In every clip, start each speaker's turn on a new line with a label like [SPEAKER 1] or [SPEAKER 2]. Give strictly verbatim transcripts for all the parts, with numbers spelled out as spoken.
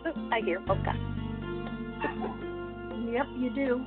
[SPEAKER 1] I hear polka.
[SPEAKER 2] Yep, you do.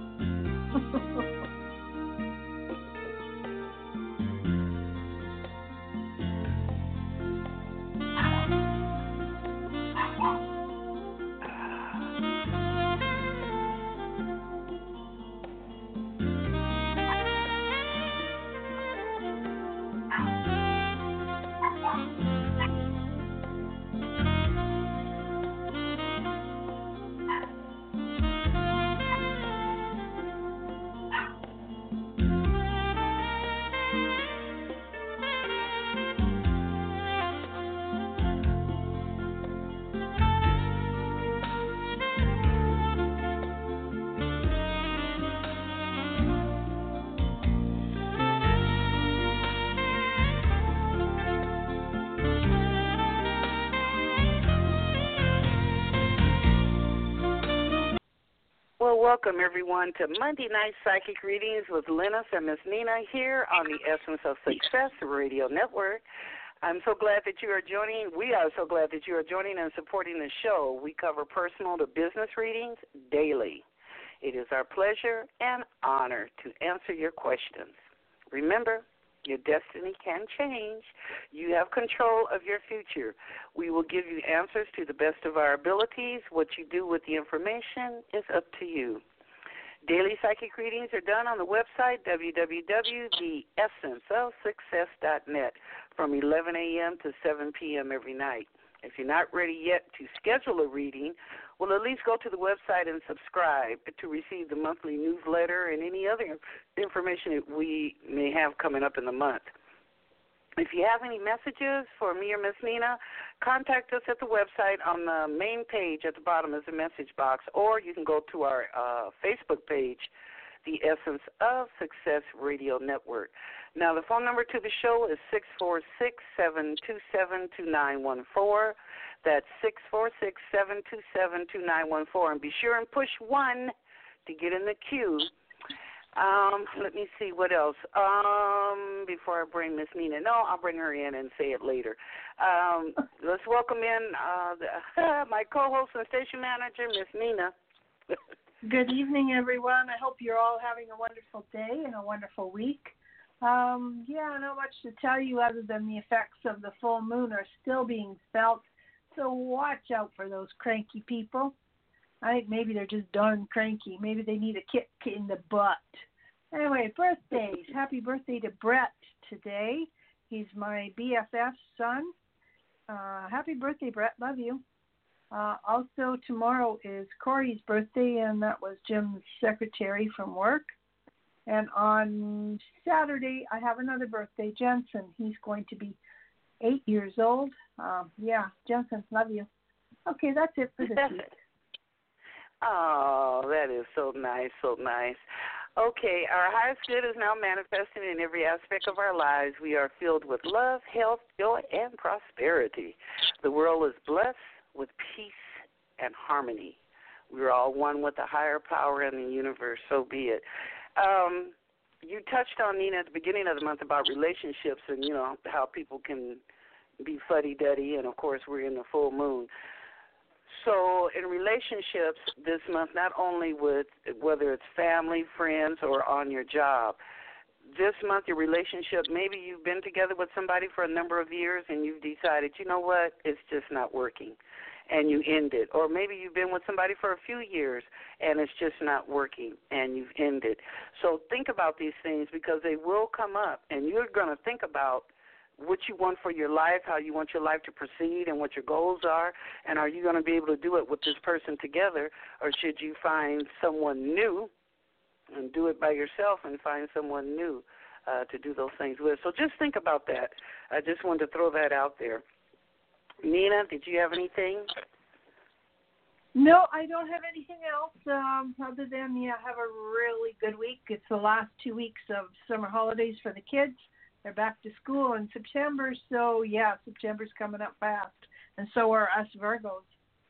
[SPEAKER 3] Well, welcome everyone to Monday Night Psychic Readings with Linus and Miss Nina here on the Essence of Success Radio Network. I'm so glad that you are joining. We are so glad that you are joining and supporting the show. We cover personal to business readings daily. It is our pleasure and honor to answer your questions. Remember, your destiny can change. You have control of your future. We will give you answers to the best of our abilities. What you do with the information is up to you. Daily psychic readings are done on the website, w w w dot the essence of success dot net, from eleven a.m. to seven p.m. every night. If you're not ready yet to schedule a reading, well, at least go to the website and subscribe to receive the monthly newsletter and any other information that we may have coming up in the month. If you have any messages for me or Miss Nina, contact us at the website. On the main page at the bottom is a message box, or you can go to our uh, Facebook page, The Essence of Success Radio Network. Now, the phone number to the show is six four six, seven two seven, two nine one four. That's six four six, seven two seven, two nine one four. And be sure and push one to get in the queue. Um, let me see what else. Um, before I bring Miss Nina. No, I'll bring her in and say it later. Um, let's welcome in uh, the, my co-host and station manager, Miss Nina.
[SPEAKER 2] Good evening, everyone. I hope you're all having a wonderful day and a wonderful week. Um, yeah, not much to tell you other than the effects of the full moon are still being felt, so watch out for those cranky people. I think maybe they're just darn cranky. Maybe they need a kick in the butt. Anyway, birthdays. Happy birthday to Brett today. He's my B F F's son. Uh, happy birthday, Brett. Love you. Uh, also, tomorrow is Corey's birthday, and that was Jim's secretary from work. And on Saturday, I have another birthday, Jensen. He's going to be eight years old. Um, yeah, Jensen, love you. Okay, that's it for this week.
[SPEAKER 3] Oh, that is so nice, so nice. Okay, our highest good is now manifesting in every aspect of our lives. We are filled with love, health, joy, and prosperity. The world is blessed with peace and harmony. We are all one with a higher power in the universe, so be it. Um, you touched on, Nina, at the beginning of the month about relationships and, you know, how people can be fuddy-duddy, and, of course, we're in the full moon. So in relationships this month, not only with whether it's family, friends, or on your job, this month your relationship, maybe you've been together with somebody for a number of years and you've decided, you know what, it's just not working, and you end it. Or maybe you've been with somebody for a few years and it's just not working and you've ended. So think about these things because they will come up, and you're going to think about what you want for your life, how you want your life to proceed, and what your goals are, and are you going to be able to do it with this person together, or should you find someone new and do it by yourself and find someone new uh, to do those things with? So just think about that. I just wanted to throw that out there. Nina, did you have anything?
[SPEAKER 2] No, I don't have anything else um, other than, yeah, have a really good week. It's the last two weeks of summer holidays for the kids. They're back to school in September, so, yeah, September's coming up fast, and so are us Virgos.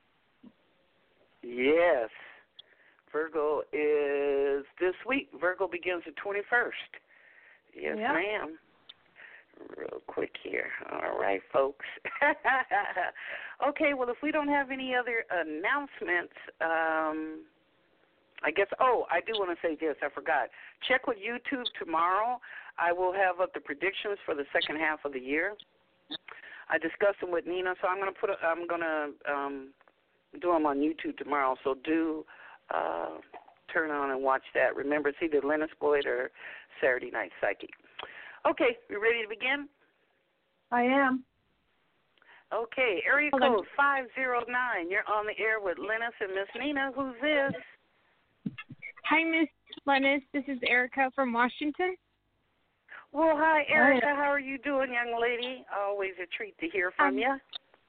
[SPEAKER 3] Yes. Virgo is this week. Virgo begins the twenty-first. Yes,
[SPEAKER 2] yeah.
[SPEAKER 3] ma'am. Real quick here. All right, folks. Okay, well, if we don't have any other announcements, um, I guess, oh, I do want to say this. I forgot. Check with YouTube tomorrow. I will have up the predictions for the second half of the year. I discussed them with Nina, so I'm going to put. A, I'm going to um, do them on YouTube tomorrow. So do uh, turn on and watch that. Remember, it's either Lennox Boyd or Saturday Night Psychic. Okay, you ready to begin?
[SPEAKER 2] I am.
[SPEAKER 3] Okay, area
[SPEAKER 1] Hold
[SPEAKER 3] code
[SPEAKER 1] on.
[SPEAKER 3] five zero nine. You're on the air with Lennox and Miss Nina. Who's this?
[SPEAKER 1] Hi, Miss Lennis. This is Erica from Washington.
[SPEAKER 3] Well, hi, Erica. How are you doing, young lady? Always a treat to hear from
[SPEAKER 1] Um,
[SPEAKER 3] you.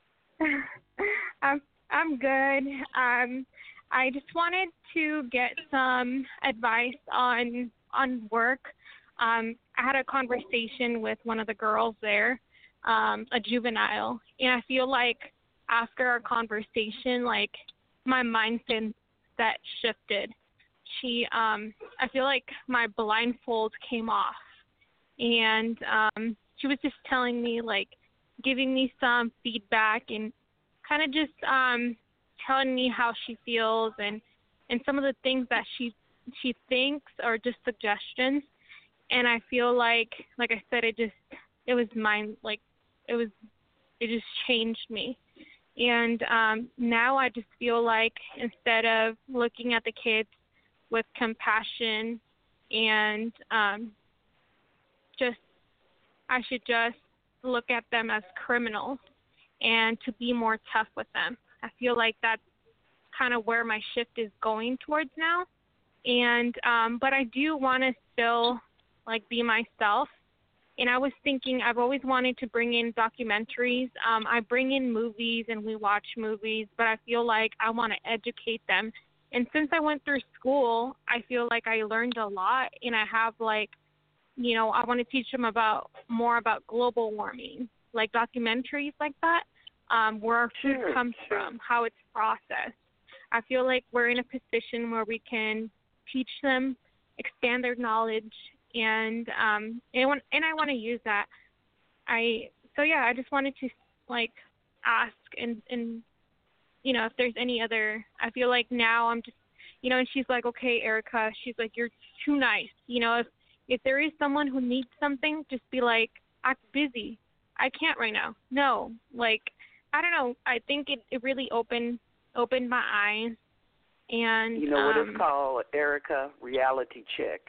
[SPEAKER 1] I'm I'm good. Um, I just wanted to get some advice on on work. Um, I had a conversation with one of the girls there, um, a juvenile, and I feel like after our conversation, like my mindset that shifted. She, um, I feel like my blindfold came off, and um, she was just telling me, like, giving me some feedback and kind of just um, telling me how she feels and, and some of the things that she she thinks are just suggestions. And I feel like, like I said, it just it was mine, like it was it just changed me. And um, now I just feel like instead of looking at the kids with compassion and um, just I should just look at them as criminals and to be more tough with them. I feel like that's kind of where my shift is going towards now. And um, but I do want to still like be myself. And I was thinking I've always wanted to bring in documentaries. Um, I bring in movies and we watch movies, but I feel like I want to educate them. And since I went through school, I feel like I learned a lot, and I have like, you know, I want to teach them about more about global warming, like documentaries like that, um, where our food
[SPEAKER 3] Sure,
[SPEAKER 1] comes
[SPEAKER 3] sure.
[SPEAKER 1] from, how it's processed. I feel like we're in a position where we can teach them, expand their knowledge, and um, and, I want, and I want to use that. I so yeah, I just wanted to like ask and and. you know, if there's any other, I feel like now I'm just, you know, and she's like, okay, Erica, she's like, you're too nice. You know, if, if there is someone who needs something, just be like, I'm busy. I can't right now. No, like, I don't know. I think it, it really opened, opened my eyes. And,
[SPEAKER 3] You know what
[SPEAKER 1] um,
[SPEAKER 3] it's called, Erica? Reality check.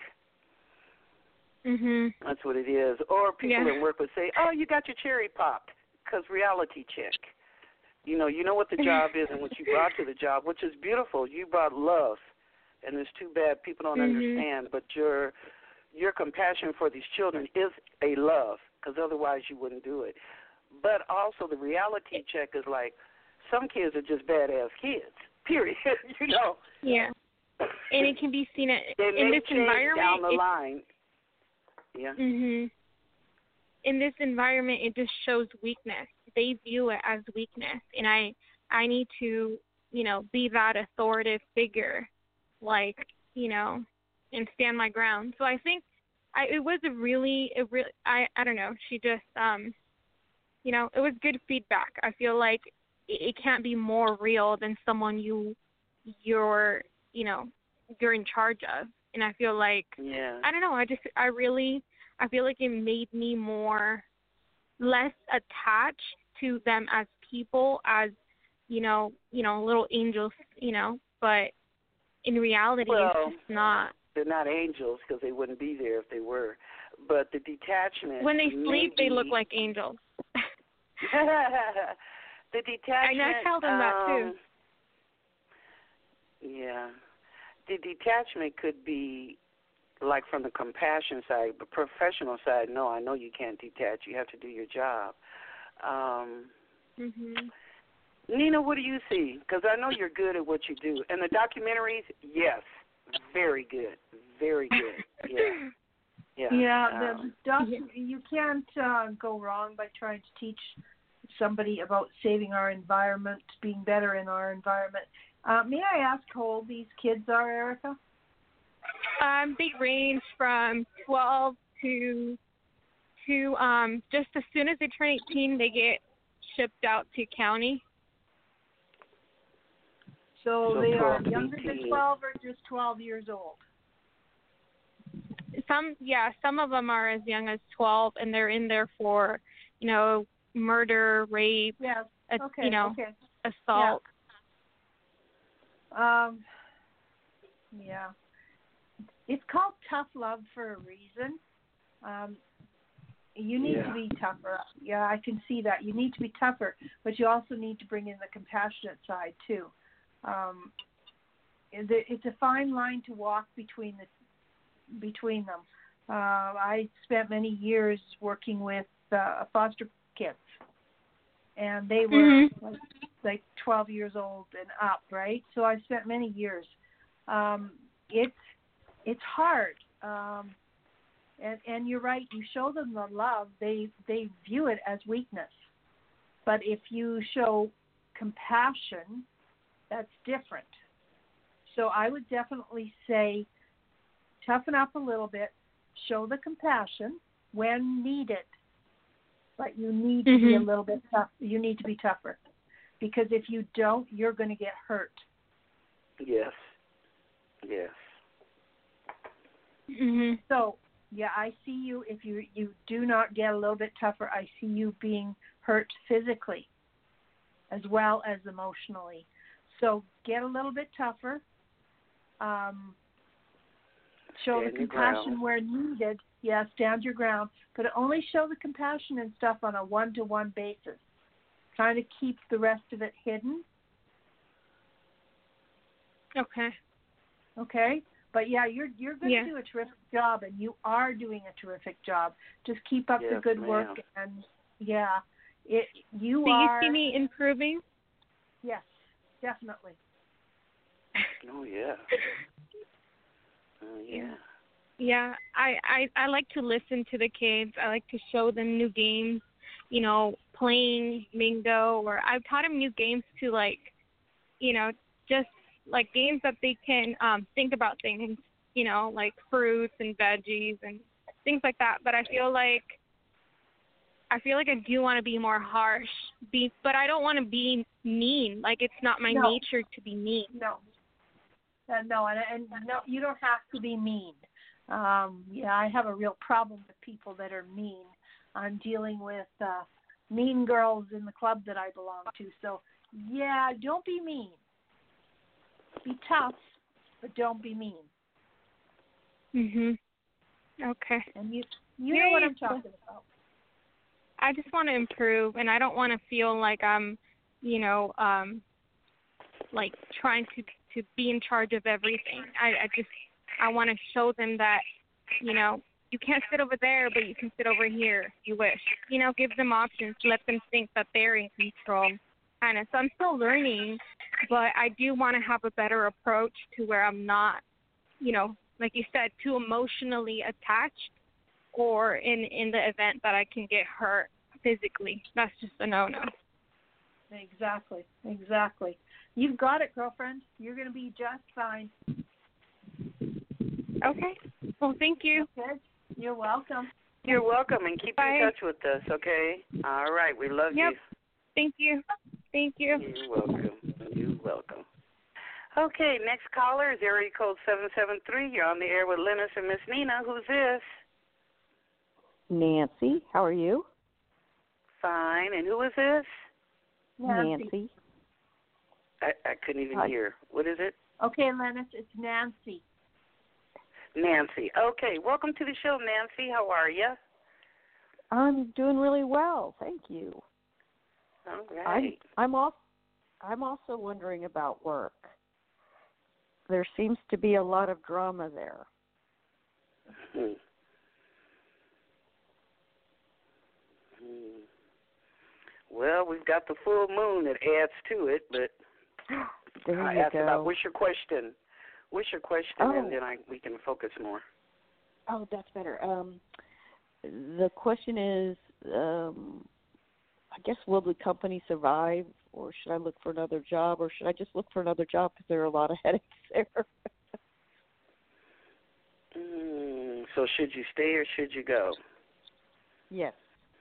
[SPEAKER 1] Mhm.
[SPEAKER 3] That's what it is. Or people
[SPEAKER 1] Yeah.
[SPEAKER 3] in work would say, oh, you got your cherry popped, because reality check. You know, you know what the job is and what you brought to the job, which is beautiful. You brought love, and it's too bad people don't
[SPEAKER 1] Mhm.
[SPEAKER 3] understand. But your your compassion for these children is a love, because otherwise you wouldn't do it. But also the reality check is like some kids are just badass kids. Period. You know.
[SPEAKER 1] Yeah. And it can be seen at,
[SPEAKER 3] They
[SPEAKER 1] in
[SPEAKER 3] may
[SPEAKER 1] this
[SPEAKER 3] change
[SPEAKER 1] environment.
[SPEAKER 3] down the
[SPEAKER 1] it,
[SPEAKER 3] line. Yeah.
[SPEAKER 1] Mhm. In this environment, it just shows weakness. They view it as weakness, and I, I need to, you know, be that authoritative figure, like, you know, and stand my ground. So I think, I it was a really, it really, I, I don't know. She just, um, you know, it was good feedback. I feel like it, it can't be more real than someone you, you're, you know, you're in charge of. And I feel like,
[SPEAKER 3] Yeah.
[SPEAKER 1] I don't know. I just, I really, I feel like it made me more, less attached to them as people, as, you know, you know, little angels, you know, but in reality,
[SPEAKER 3] Well,
[SPEAKER 1] it's just not.
[SPEAKER 3] They're not angels because they wouldn't be there if they were. But the detachment.
[SPEAKER 1] When they sleep, they
[SPEAKER 3] maybe-
[SPEAKER 1] look like angels.
[SPEAKER 3] The detachment.
[SPEAKER 1] And I tell them that too.
[SPEAKER 3] um, Yeah. The detachment could be like from the compassion side, but professional side, no, I know you can't detach. You have to do your job. Um,
[SPEAKER 1] Mhm.
[SPEAKER 3] Nina, what do you see? Because I know you're good at what you do. And the documentaries, yes, very good, very good. Yeah, yeah.
[SPEAKER 2] Yeah,
[SPEAKER 3] um,
[SPEAKER 2] the doc, you can't uh, go wrong by trying to teach somebody about saving our environment, being better in our environment. Uh, may I ask how old these kids are, Erica?
[SPEAKER 1] Um, they range from twelve to to um, just as soon as they turn eighteen, they get shipped out to county.
[SPEAKER 2] So,
[SPEAKER 3] So
[SPEAKER 2] they are
[SPEAKER 3] twelve,
[SPEAKER 2] younger than
[SPEAKER 3] eighteen.
[SPEAKER 2] twelve or just twelve years old?
[SPEAKER 1] Some, yeah, some of them are as young as twelve, and they're in there for, you know, murder, rape,
[SPEAKER 2] Yes.
[SPEAKER 1] uh,
[SPEAKER 2] Okay.
[SPEAKER 1] you know,
[SPEAKER 2] Okay.
[SPEAKER 1] assault.
[SPEAKER 2] Um, yeah. It's called tough love for a reason. Um, you need
[SPEAKER 3] Yeah.
[SPEAKER 2] to be tougher. Yeah, I can see that. You need to be tougher, but you also need to bring in the compassionate side too. Um, it- it's a fine line to walk between the between them. Uh, I spent many years working with uh, foster kids, and they were
[SPEAKER 1] Mm-hmm.
[SPEAKER 2] like, like twelve years old and up, right? So I spent many years. Um, it's it's hard, um, and and you're right. You show them the love, they they view it as weakness. But if you show compassion, that's different. So I would definitely say, toughen up a little bit, show the compassion when needed, but you need to be a
[SPEAKER 1] Mhm.
[SPEAKER 2] little bit tough. You need to be tougher, because if you don't, you're going to get hurt.
[SPEAKER 3] Yes. Yes.
[SPEAKER 1] Mhm.
[SPEAKER 2] So, yeah, I see you. If you you do not get a little bit tougher, I see you being hurt physically as well as emotionally. So get a little bit tougher. Um, show
[SPEAKER 3] Stand
[SPEAKER 2] the
[SPEAKER 3] your
[SPEAKER 2] compassion
[SPEAKER 3] ground.
[SPEAKER 2] where needed. Yeah, stand your ground, but only show the compassion and stuff on a one-to-one basis. Trying to keep the rest of it hidden.
[SPEAKER 1] Okay.
[SPEAKER 2] Okay, but yeah, you're you're going
[SPEAKER 1] Yeah.
[SPEAKER 2] to do a terrific job, and you are doing a terrific job. Just keep up the
[SPEAKER 3] Yes,
[SPEAKER 2] good
[SPEAKER 3] ma'am.
[SPEAKER 2] work, and yeah, it you
[SPEAKER 1] Do you
[SPEAKER 2] are.
[SPEAKER 1] see me improving?
[SPEAKER 2] Yes, definitely.
[SPEAKER 3] Oh, yeah. Oh, yeah.
[SPEAKER 1] Yeah, I, I I like to listen to the kids. I like to show them new games, you know, playing Mingo, or I've taught them new games to, like, you know, just like games that they can um think about things, you know, like fruits and veggies and things like that. But I feel like I feel like I do want to be more harsh, be but I don't want to be mean. Like, it's not my
[SPEAKER 2] No.
[SPEAKER 1] nature to be mean.
[SPEAKER 2] No, uh, no, and, and no, you don't have to be mean. Um, yeah, I have a real problem with people that are mean. I'm dealing with uh, mean girls in the club that I belong to. So, yeah, don't be mean. Be tough, but don't be mean.
[SPEAKER 1] Mhm. Okay.
[SPEAKER 2] And you, you
[SPEAKER 1] Yeah,
[SPEAKER 2] know what
[SPEAKER 1] yeah,
[SPEAKER 2] I'm talking about.
[SPEAKER 1] I just want to improve, and I don't want to feel like I'm, you know, um, like trying to to be in charge of everything. I, I just I want to show them that, you know, you can't sit over there, but you can sit over here if you wish. You know, give them options, let them think that they're in control, kind of. So I'm still learning, but I do want to have a better approach to where I'm not, you know, like you said, too emotionally attached, or in in the event that I can get hurt physically. That's just a no-no.
[SPEAKER 2] Exactly, exactly. You've got it, girlfriend. You're going to be just fine.
[SPEAKER 1] Okay. Well, thank you.
[SPEAKER 2] Okay? You're welcome.
[SPEAKER 3] You're welcome, and keep
[SPEAKER 1] Bye.
[SPEAKER 3] in touch with us, okay? All right. We love
[SPEAKER 1] Yep.
[SPEAKER 3] you.
[SPEAKER 1] Thank you. Thank you.
[SPEAKER 3] You're welcome. You're welcome. Okay, next caller is area code seven seven three. You're on the air with Linus and Miss Nina. Who's this?
[SPEAKER 4] Nancy, how are you?
[SPEAKER 3] Fine. And who is this?
[SPEAKER 2] Nancy.
[SPEAKER 3] I, I couldn't even
[SPEAKER 4] Hi.
[SPEAKER 3] hear. What is it?
[SPEAKER 2] Okay, Lennis, it's Nancy.
[SPEAKER 3] Nancy. Okay, welcome to the show, Nancy. How are you?
[SPEAKER 4] I'm doing really well, thank you.
[SPEAKER 3] All
[SPEAKER 4] I'm
[SPEAKER 3] right.
[SPEAKER 4] I'm off. I'm also wondering about work. There seems to be a lot of drama there.
[SPEAKER 3] Hmm. Hmm. Well, we've got the full moon that adds to it, but
[SPEAKER 4] There
[SPEAKER 3] I
[SPEAKER 4] you
[SPEAKER 3] asked
[SPEAKER 4] go.
[SPEAKER 3] about what's your question? What's your question,
[SPEAKER 4] Oh.
[SPEAKER 3] and then I we can focus more.
[SPEAKER 4] Oh, that's better. Um, the question is, um, I guess, will the company survive, or should I look for another job, or should I just look for another job because there are a lot of headaches there?
[SPEAKER 3] Mm, so should you stay or should you go?
[SPEAKER 4] Yes.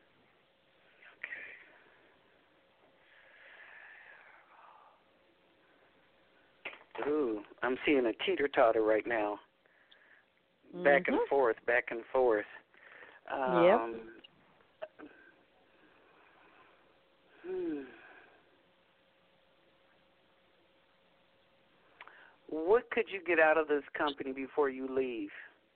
[SPEAKER 3] Ooh, I'm seeing a teeter-totter right now. Back
[SPEAKER 4] Mm-hmm.
[SPEAKER 3] and forth, back and forth. Um,
[SPEAKER 4] Yep.
[SPEAKER 3] Hmm. What could you get out of this company before you leave?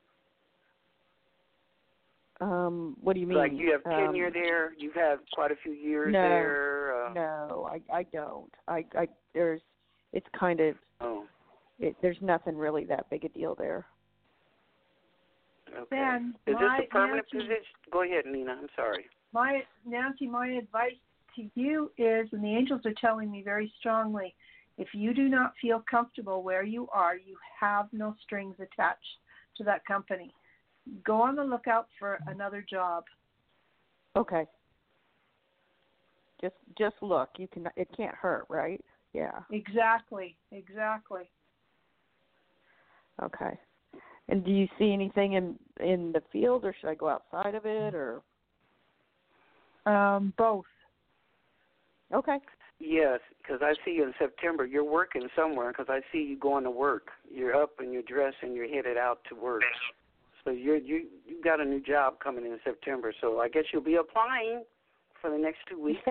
[SPEAKER 4] Um, what do you mean?
[SPEAKER 3] Like you have tenure
[SPEAKER 4] um,
[SPEAKER 3] there, you've had quite a few years
[SPEAKER 4] no,
[SPEAKER 3] there. Uh,
[SPEAKER 4] no, I, I don't. I, I, there's, it's kind of,
[SPEAKER 3] oh,
[SPEAKER 4] it, there's nothing really that big a deal there.
[SPEAKER 3] okay.
[SPEAKER 2] Ben,
[SPEAKER 3] Is
[SPEAKER 2] my,
[SPEAKER 3] this a permanent
[SPEAKER 2] Nancy,
[SPEAKER 3] position? Go ahead, Nina. I'm sorry.
[SPEAKER 2] My Nancy, my advice to you is, and the angels are telling me very strongly, if you do not feel comfortable where you are, you have no strings attached to that company. Go on the lookout for another job.
[SPEAKER 4] Okay. Just, just look. You can. It can't hurt, right? Yeah.
[SPEAKER 2] Exactly. Exactly.
[SPEAKER 4] Okay. And do you see anything in in the field, or should I go outside of it, or?
[SPEAKER 2] Um, both.
[SPEAKER 4] Okay.
[SPEAKER 3] Yes, because I see you in September. You're working somewhere because I see you going to work. You're up and you're dressed and you're headed out to work. So you're, you you got a new job coming in September. So I guess you'll be applying for the next two weeks.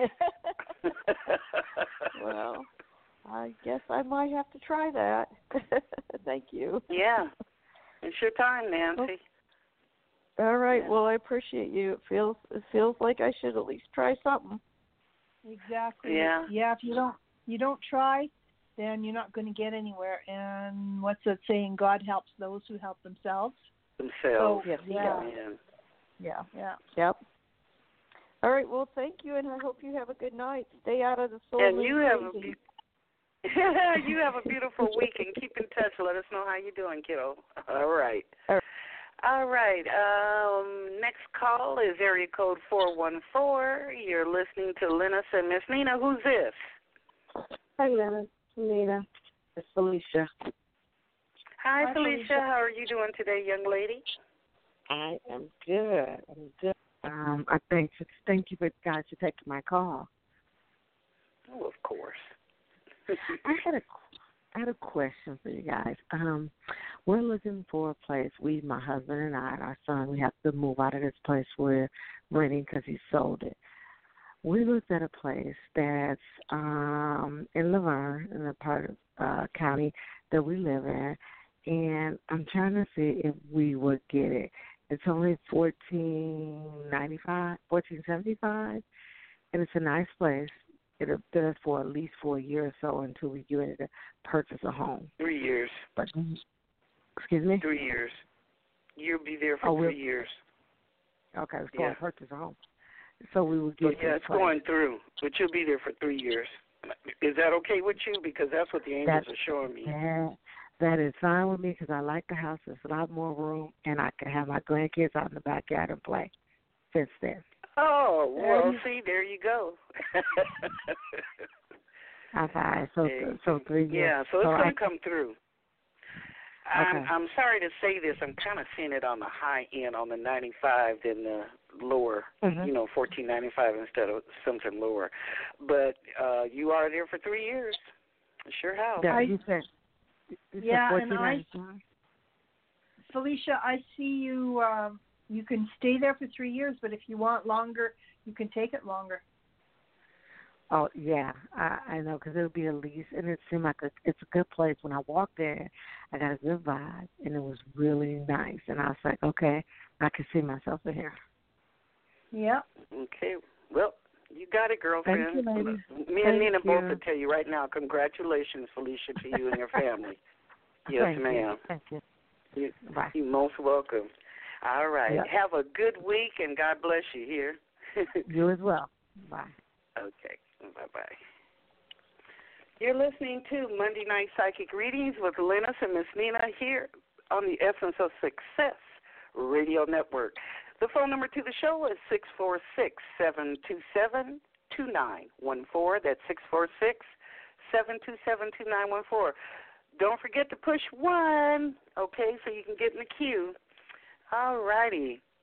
[SPEAKER 4] Well, I guess I might have to try that. Thank you.
[SPEAKER 3] Yeah, it's your time, Nancy.
[SPEAKER 4] All right.
[SPEAKER 3] Yeah.
[SPEAKER 4] Well, I appreciate you. It feels it feels like I should at least try something.
[SPEAKER 2] Exactly.
[SPEAKER 3] Yeah.
[SPEAKER 2] Yeah. If you don't, you don't try, then you're not going to get anywhere. And what's that saying? God helps those who help themselves.
[SPEAKER 3] Themselves.
[SPEAKER 2] So,
[SPEAKER 4] Yes,
[SPEAKER 2] yeah.
[SPEAKER 3] Amen.
[SPEAKER 4] Yeah.
[SPEAKER 2] Yeah.
[SPEAKER 4] Yep. All right. Well, thank you, and I hope you have a good night. Stay out of the soul.
[SPEAKER 3] And you have a
[SPEAKER 4] crazy.
[SPEAKER 3] be- you have a beautiful week, and keep in touch. Let us know how you're doing, kiddo. All right.
[SPEAKER 4] All right.
[SPEAKER 3] All right. Um, next call is area code four one four. You're listening to Linus and Miss Nina. Who's this?
[SPEAKER 5] Hi, Linus. Nina. It's Felicia.
[SPEAKER 3] Hi,
[SPEAKER 2] Hi,
[SPEAKER 3] Felicia.
[SPEAKER 2] Felicia.
[SPEAKER 3] How are you doing today, young lady?
[SPEAKER 5] I am good. I'm good. Um, I thank you, thank you for guys for taking my call.
[SPEAKER 3] Oh, of course.
[SPEAKER 5] I had a I had a question for you guys. Um, we're looking for a place. We, my husband and I, and our son, we have to move out of this place we're renting because he sold it. We looked at a place that's um, in Laverne, in the part of uh, county that we live in, and I'm trying to see if we would get it. It's only fourteen ninety five, fourteen seventy five, and it's a nice place. It'll be us for at least for a year or so until we get ready to purchase a home.
[SPEAKER 3] Three years.
[SPEAKER 5] But excuse me.
[SPEAKER 3] Three years. You'll be there for
[SPEAKER 5] Oh,
[SPEAKER 3] three
[SPEAKER 5] we'll,
[SPEAKER 3] years.
[SPEAKER 5] okay, so
[SPEAKER 3] Yeah.
[SPEAKER 5] I purchase a home. So we would
[SPEAKER 3] So,
[SPEAKER 5] get.
[SPEAKER 3] yeah,
[SPEAKER 5] to
[SPEAKER 3] it's
[SPEAKER 5] the place.
[SPEAKER 3] going through, but you'll be there for three years. Is that okay with you? Because that's what the angels
[SPEAKER 5] That-
[SPEAKER 3] are showing me.
[SPEAKER 5] That, that is fine with me because I like the house. There's a lot more room, and I can have my grandkids out in the backyard and play. Since then.
[SPEAKER 3] Oh, well, see, there you go.
[SPEAKER 5] I'm fine. So,
[SPEAKER 3] Hey.
[SPEAKER 5] so three years.
[SPEAKER 3] Yeah, so it's
[SPEAKER 5] so
[SPEAKER 3] going
[SPEAKER 5] I,
[SPEAKER 3] to come through. I'm,
[SPEAKER 5] Okay.
[SPEAKER 3] I'm sorry to say this. I'm kind of seeing it on the high end, on the ninety-five, than the lower,
[SPEAKER 5] Mhm.
[SPEAKER 3] you know, fourteen ninety-five instead of something lower. But uh, you are there for three years. Sure how.
[SPEAKER 5] Yeah,
[SPEAKER 2] I-
[SPEAKER 5] you said. You said
[SPEAKER 2] Yeah, and I-
[SPEAKER 5] fourteen.
[SPEAKER 2] Felicia, I see you. Um, you can stay there for three years, but if you want longer, you can take it longer.
[SPEAKER 5] Oh yeah, I, I know because it'll be a lease, and it seemed like a, it's a good place. When I walked in, I got a good vibe, and it was really nice. And I was like, okay, I can see myself in here.
[SPEAKER 2] Yep.
[SPEAKER 3] Okay. Well, you got it, girlfriend.
[SPEAKER 5] Thank you, ladies.
[SPEAKER 3] Me and
[SPEAKER 5] Thank
[SPEAKER 3] Nina both
[SPEAKER 5] you.
[SPEAKER 3] will tell you right now, congratulations, Felicia, to you and your family. Yes,
[SPEAKER 5] Thank
[SPEAKER 3] ma'am.
[SPEAKER 5] You. Thank you.
[SPEAKER 3] You,
[SPEAKER 5] Bye.
[SPEAKER 3] you're most welcome. All right.
[SPEAKER 5] Yep.
[SPEAKER 3] Have a good week, and God bless you here.
[SPEAKER 5] You as well. Bye.
[SPEAKER 3] Okay. Bye-bye. You're listening to Monday Night Psychic Readings with Linus and Miss Nina here on the Essence of Success Radio Network. The phone number to the show is six four six, seven two seven, two nine one four. That's six four six, seven two seven, two nine one four. Don't forget to push one, okay, so you can get in the queue. All righty.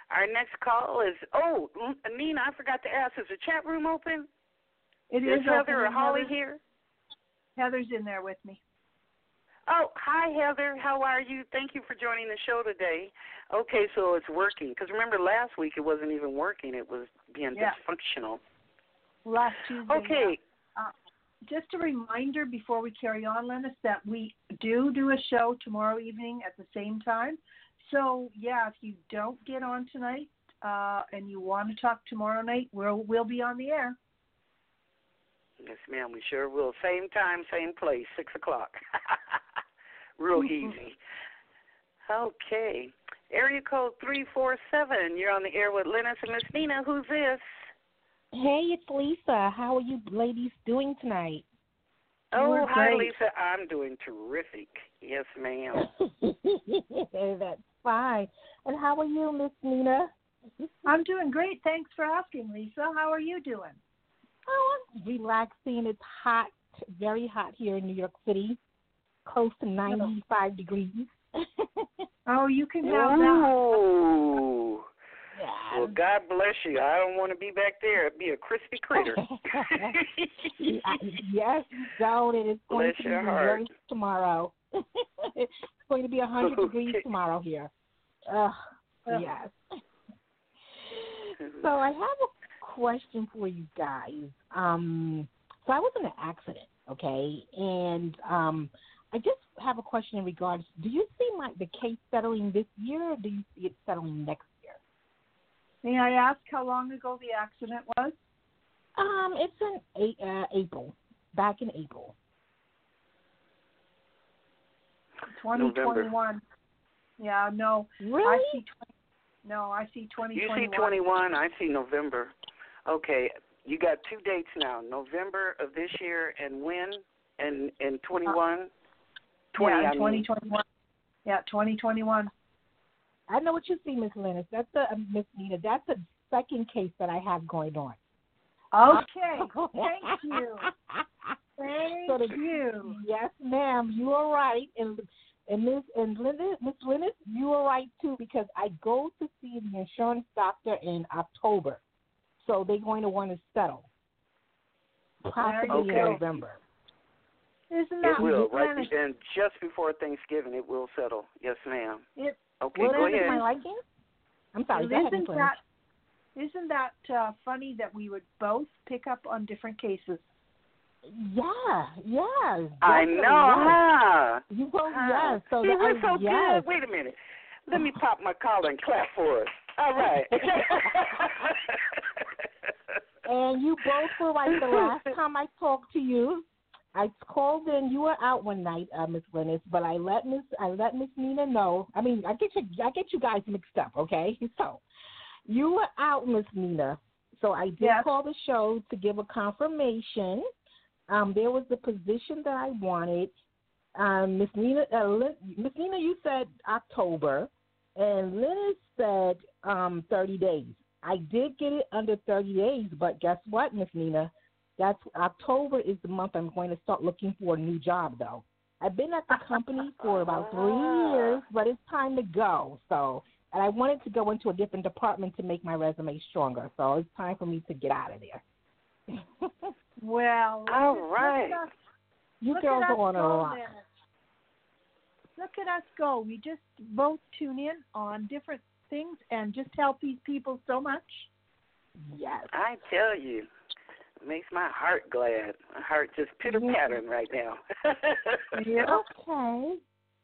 [SPEAKER 3] Our next call is, oh, Nina, I forgot to ask, is the chat room open?
[SPEAKER 2] It
[SPEAKER 3] is
[SPEAKER 2] is
[SPEAKER 3] Heather
[SPEAKER 2] open.
[SPEAKER 3] or Holly
[SPEAKER 2] Heather,
[SPEAKER 3] here?
[SPEAKER 2] Heather's in there with me.
[SPEAKER 3] Oh, hi, Heather. How are you? Thank you for joining the show today. Okay, so it's working. Because remember, last week it wasn't even working. It was being
[SPEAKER 2] yeah.
[SPEAKER 3] dysfunctional.
[SPEAKER 2] Last Tuesday.
[SPEAKER 3] Okay.
[SPEAKER 2] Yeah. Uh, just a reminder before we carry on, Linus, that we do do a show tomorrow evening at the same time. So, yeah, if you don't get on tonight uh, and you want to talk tomorrow night, we'll, we'll be on the air.
[SPEAKER 3] Yes, ma'am, we sure will. Same time, same place, six o'clock. Real easy. Okay. Area code three four seven. You're on the air with Linus and Miss Nina. Who's this?
[SPEAKER 6] Hey, it's Lisa. How are you ladies doing tonight?
[SPEAKER 3] Oh, hi, Lisa. I'm doing terrific. Yes, ma'am.
[SPEAKER 6] That's fine. And how are you, Miss Nina?
[SPEAKER 2] I'm doing great. Thanks for asking, Lisa. How are you doing?
[SPEAKER 6] Oh, I'm relaxing. It's hot, very hot here in New York City, close to ninety-five oh. degrees.
[SPEAKER 2] Oh, you can have
[SPEAKER 3] Ooh.
[SPEAKER 2] that.
[SPEAKER 6] Yeah.
[SPEAKER 3] Well, God bless you. I don't want to be back there. It'd be a crispy critter.
[SPEAKER 6] Yes, don't. It is going
[SPEAKER 3] bless
[SPEAKER 6] to be
[SPEAKER 3] your heart.
[SPEAKER 6] very tomorrow. It's going to be one hundred
[SPEAKER 3] okay.
[SPEAKER 6] degrees tomorrow here. Uh, yes. So I have a question for you guys. Um, so I was in an accident, okay, and um, I just have a question in regards. Do you see my the case settling this year, or do you see it settling next year?
[SPEAKER 2] May I ask how long ago the accident was?
[SPEAKER 6] Um, it's in uh, April, back in April.
[SPEAKER 2] twenty twenty-one. Yeah, no.
[SPEAKER 6] Really?
[SPEAKER 2] I see twenty, no, I see twenty twenty-one.
[SPEAKER 3] You see twenty-one, I see November. Okay, you got two dates now, November of this year and when? And in twenty-one?
[SPEAKER 2] Uh,
[SPEAKER 3] twenty,
[SPEAKER 2] yeah,
[SPEAKER 3] I
[SPEAKER 2] twenty
[SPEAKER 3] mean.
[SPEAKER 2] twenty-one. Yeah, twenty twenty-one.
[SPEAKER 6] I know what you see, Miss Lennis. That's the uh, Miss Nina. That's the second case that I have going on.
[SPEAKER 2] Okay, thank you. Thank
[SPEAKER 6] so the,
[SPEAKER 2] you.
[SPEAKER 6] Yes, ma'am. You are right, and and Miss and Linda, Miss Lennis, you are right too, because I go to see the insurance doctor in October, so they're going to want to settle, possibly
[SPEAKER 3] okay.
[SPEAKER 6] in November.
[SPEAKER 2] Isn't that
[SPEAKER 3] it will, right?
[SPEAKER 2] Lennis?
[SPEAKER 3] And just before Thanksgiving, it will settle. Yes, ma'am.
[SPEAKER 2] It,
[SPEAKER 3] okay,
[SPEAKER 6] well,
[SPEAKER 3] go
[SPEAKER 6] is
[SPEAKER 3] ahead.
[SPEAKER 6] my liking? I'm sorry. Go ahead, Miss
[SPEAKER 2] isn't
[SPEAKER 6] Lennis.
[SPEAKER 2] that isn't that uh, funny that we would both pick up on different cases?
[SPEAKER 6] Yeah, yeah.
[SPEAKER 3] I know,
[SPEAKER 6] yes.
[SPEAKER 3] huh?
[SPEAKER 6] You both,
[SPEAKER 3] huh.
[SPEAKER 6] yes. So
[SPEAKER 3] See,
[SPEAKER 6] that,
[SPEAKER 3] we're so
[SPEAKER 6] yes.
[SPEAKER 3] good. Wait a minute. Let me pop my collar and clap for us. All right.
[SPEAKER 6] And you both were right. The last time I talked to you, I called in. You were out one night, uh, Miss Lennis, but I let Miss I let Miss Nina know. I mean, I get you I get you guys mixed up, okay? So you were out, Miss Nina. So I did
[SPEAKER 2] yes.
[SPEAKER 6] call the show to give a confirmation. Um, there was the position that I wanted. Um, Miss Nina, uh, Lin, Miss Nina, you said October, and Lennis said um, thirty days. I did get it under thirty days, but guess what, Miss Nina? That's October is the month I'm going to start looking for a new job, though. I've been at the company for about three years, but it's time to go. So, and I wanted to go into a different department to make my resume stronger. So it's time for me to get out of there.
[SPEAKER 2] Well,
[SPEAKER 3] all
[SPEAKER 2] look,
[SPEAKER 3] right.
[SPEAKER 2] Look at us,
[SPEAKER 6] you
[SPEAKER 2] look
[SPEAKER 6] girls
[SPEAKER 2] at us
[SPEAKER 6] are on a
[SPEAKER 2] go,
[SPEAKER 6] rock.
[SPEAKER 2] Lennis. Look at us go. We just both tune in on different things and just help these people so much.
[SPEAKER 6] Yes.
[SPEAKER 3] I tell you, it makes my heart glad. My heart just pitter-pattering right now.
[SPEAKER 2] Yeah.
[SPEAKER 6] Okay.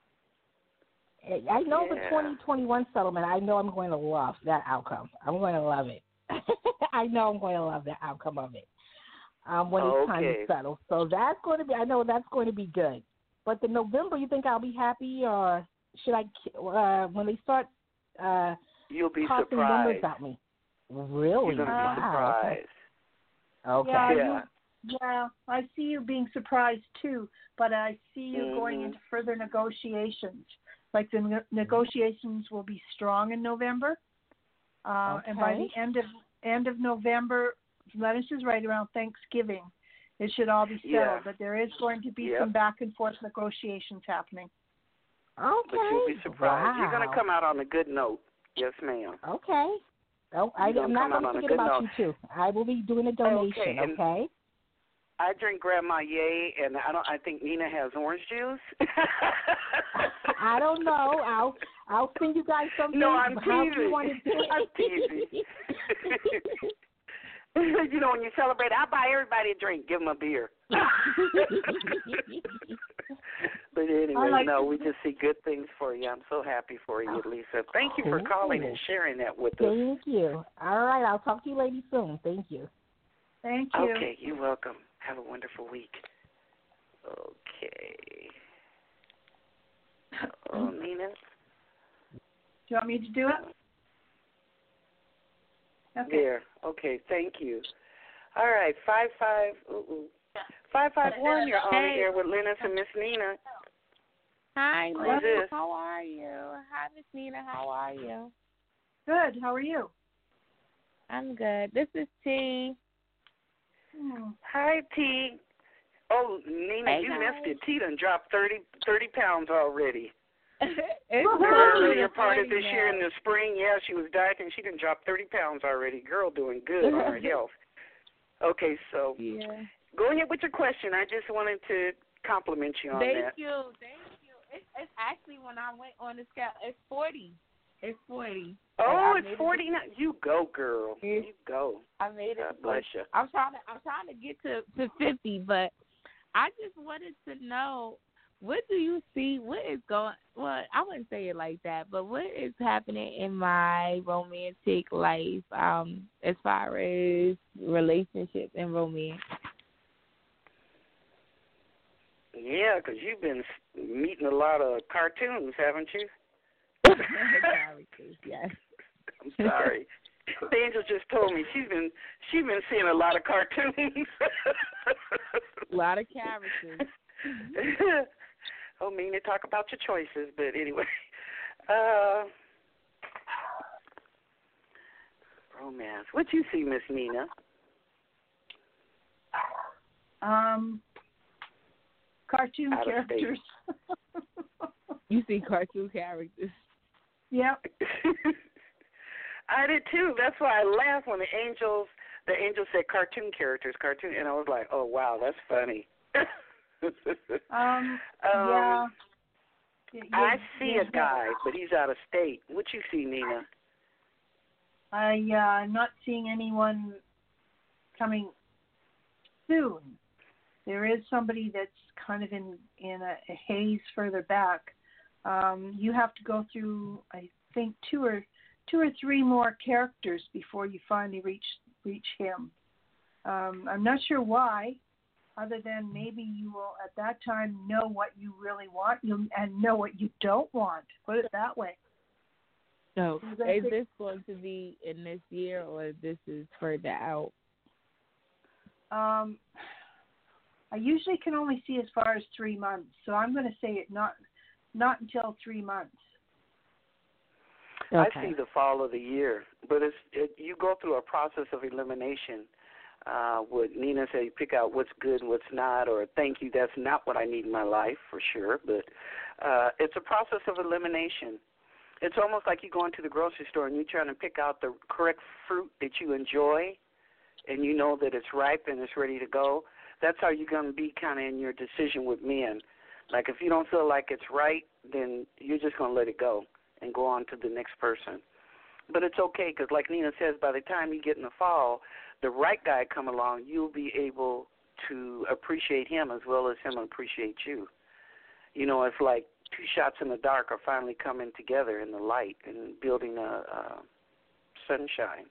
[SPEAKER 6] I know
[SPEAKER 3] yeah.
[SPEAKER 6] the twenty twenty-one settlement. I know I'm going to love that outcome. I'm going to love it. I know I'm going to love the outcome of it um, when it's
[SPEAKER 3] okay.
[SPEAKER 6] time to settle. So that's going to be, I know that's going to be good. But the November, you think I'll be happy, or should I, uh, when they start uh,
[SPEAKER 3] You'll be
[SPEAKER 6] tossing
[SPEAKER 3] surprised.
[SPEAKER 6] numbers at me? Really?
[SPEAKER 3] You're going to
[SPEAKER 6] wow.
[SPEAKER 3] be surprised.
[SPEAKER 6] Okay.
[SPEAKER 2] Yeah,
[SPEAKER 3] Yeah.
[SPEAKER 2] you, yeah, I see you being surprised too, but I see you
[SPEAKER 3] mm-hmm.
[SPEAKER 2] going into further negotiations. Like the ne- negotiations will be strong in November, uh,
[SPEAKER 6] okay.
[SPEAKER 2] and by the end of end of November, Lennis is right around Thanksgiving. It should all be settled,
[SPEAKER 3] Yeah.
[SPEAKER 2] but there is going to be
[SPEAKER 3] yep.
[SPEAKER 2] some back and forth negotiations happening.
[SPEAKER 6] Okay.
[SPEAKER 3] But you'll be surprised.
[SPEAKER 6] Wow.
[SPEAKER 3] You're going to come out on a good note. Yes, ma'am.
[SPEAKER 6] Okay. Oh, I, I'm not going to forget about note. you too. I will be doing a donation. Okay. okay?
[SPEAKER 3] I drink Grand Marnier, and I don't. I think Nina has orange juice.
[SPEAKER 6] I don't know. I'll I'll send you guys something.
[SPEAKER 3] No, I'm
[SPEAKER 6] how
[SPEAKER 3] teasing.
[SPEAKER 6] You want to do it.
[SPEAKER 3] I'm teasing. You know, when you celebrate, I buy everybody a drink. Give them a beer. But anyway, like no, we just see good things for you. I'm so happy for you, Lisa. Thank you for calling and sharing that with us.
[SPEAKER 6] Thank you. All right, I'll talk to you ladies soon. Thank you.
[SPEAKER 2] Thank you.
[SPEAKER 3] Okay, you're welcome. Have a wonderful week. Okay. Oh, Nina.
[SPEAKER 2] Do you want me to do it? Okay.
[SPEAKER 3] There. Okay, thank you. All right, five five. Ooh, five five one. You're on the air with Linus and Miss Nina.
[SPEAKER 1] Hi,
[SPEAKER 3] Who's this?
[SPEAKER 1] How are you? Hi, Miss Nina. How are you?
[SPEAKER 2] Good. How are you?
[SPEAKER 1] I'm good. This is T.
[SPEAKER 2] Hmm.
[SPEAKER 3] Hi, T. Oh, Nina,
[SPEAKER 1] hey,
[SPEAKER 3] you
[SPEAKER 1] guys.
[SPEAKER 3] missed it. T done dropped thirty, thirty pounds already.
[SPEAKER 1] It's
[SPEAKER 3] the earlier part of this
[SPEAKER 1] now.
[SPEAKER 3] year in the spring, yeah, she was dieting. She done dropped thirty pounds already. Girl doing good on her health. Okay, so
[SPEAKER 1] yeah.
[SPEAKER 3] go ahead with your question. I just wanted to compliment you on
[SPEAKER 1] Thank
[SPEAKER 3] that.
[SPEAKER 1] Thank you. Thank you. It's, it's actually when I went on the scale, it's forty. It's forty.
[SPEAKER 3] Oh, it's forty now. You go, girl. You go.
[SPEAKER 1] I made it.
[SPEAKER 3] God bless you.
[SPEAKER 1] I'm trying to. I'm trying to get to, to fifty, but I just wanted to know, what do you see? What is going? Well, I wouldn't say it like that, but what is happening in my romantic life, um, as far as relationships and romance?
[SPEAKER 3] Yeah, because you've been meeting a lot of cartoons, haven't you?
[SPEAKER 1] Characters, yes.
[SPEAKER 3] I'm sorry. The angel just told me she's been she's been seeing a lot of cartoons.
[SPEAKER 1] A lot of characters.
[SPEAKER 3] Oh, mean to talk about your choices, but anyway. Uh, romance. What you see, Miss Nina?
[SPEAKER 2] Um, cartoon
[SPEAKER 3] Out of
[SPEAKER 2] characters.
[SPEAKER 1] You see cartoon characters.
[SPEAKER 2] Yep.
[SPEAKER 3] I did too. That's why I laughed when the angels the angel said cartoon characters, cartoon, and I was like, oh wow, that's funny.
[SPEAKER 2] um,
[SPEAKER 3] um,
[SPEAKER 2] yeah.
[SPEAKER 3] I see
[SPEAKER 2] yeah,
[SPEAKER 3] a guy, but he's out of state. What you see, Nina?
[SPEAKER 2] I uh, I'm not seeing anyone coming soon. There is somebody that's kind of in in a, a haze further back. Um, you have to go through, I think, two or two or three more characters before you finally reach reach him. Um, I'm not sure why, other than maybe you will at that time know what you really want you and know what you don't want. Put it that way.
[SPEAKER 1] So, is this going to be in this year, or this is further out?
[SPEAKER 2] Um, I usually can only see as far as three months, so I'm going to say it not not until three months.
[SPEAKER 3] Okay. I see the fall of the year, but it's it, you go through a process of elimination. Uh, what Nina said, you pick out what's good and what's not, or thank you, that's not what I need in my life, for sure. But uh, it's a process of elimination. It's almost like you go into the grocery store and you're trying to pick out the correct fruit that you enjoy, and you know that it's ripe and it's ready to go. That's how you're going to be kind of in your decision with men. Like if you don't feel like it's right, then you're just going to let it go and go on to the next person. But it's okay because like Nina says, by the time you get in the fall, the right guy come along, you'll be able to appreciate him as well as him appreciate you. You know, it's like two shots in the dark are finally coming together in the light and building a, a sunshine.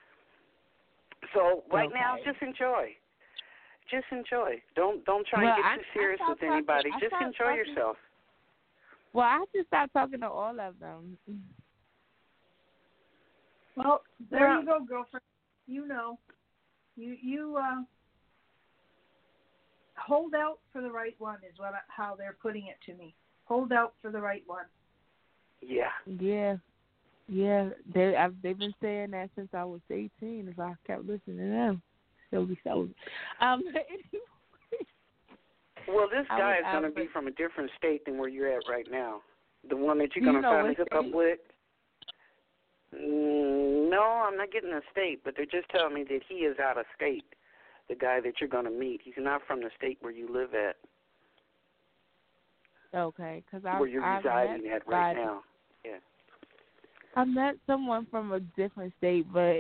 [SPEAKER 3] So right okay. now, just enjoy. Just enjoy. Don't don't try
[SPEAKER 1] well,
[SPEAKER 3] and get
[SPEAKER 1] I,
[SPEAKER 3] too serious with
[SPEAKER 1] talking,
[SPEAKER 3] anybody.
[SPEAKER 1] I
[SPEAKER 3] just enjoy
[SPEAKER 1] talking,
[SPEAKER 3] yourself.
[SPEAKER 1] Well, I have to stop talking to all of them.
[SPEAKER 2] Well, there yeah. you go, girlfriend. You know, you you uh, hold out for the right one is what how they're putting it to me. Hold out for the right one.
[SPEAKER 3] Yeah.
[SPEAKER 1] Yeah. Yeah. They I've, they've been saying that since I was eighteen. If I kept listening to them. So we so um
[SPEAKER 3] well this guy is gonna be from a different state than where you're at right now. The one that you're gonna
[SPEAKER 1] you know
[SPEAKER 3] finally hook up with. Mm, no, I'm not getting a state, but they're just telling me that he is out of state, the guy that you're going to meet. He's not from the state where you live at.
[SPEAKER 7] Okay, because I
[SPEAKER 3] where you're
[SPEAKER 7] I've
[SPEAKER 3] residing
[SPEAKER 7] met
[SPEAKER 3] at right
[SPEAKER 7] somebody-
[SPEAKER 3] now. Yeah.
[SPEAKER 7] I met someone from a different state, but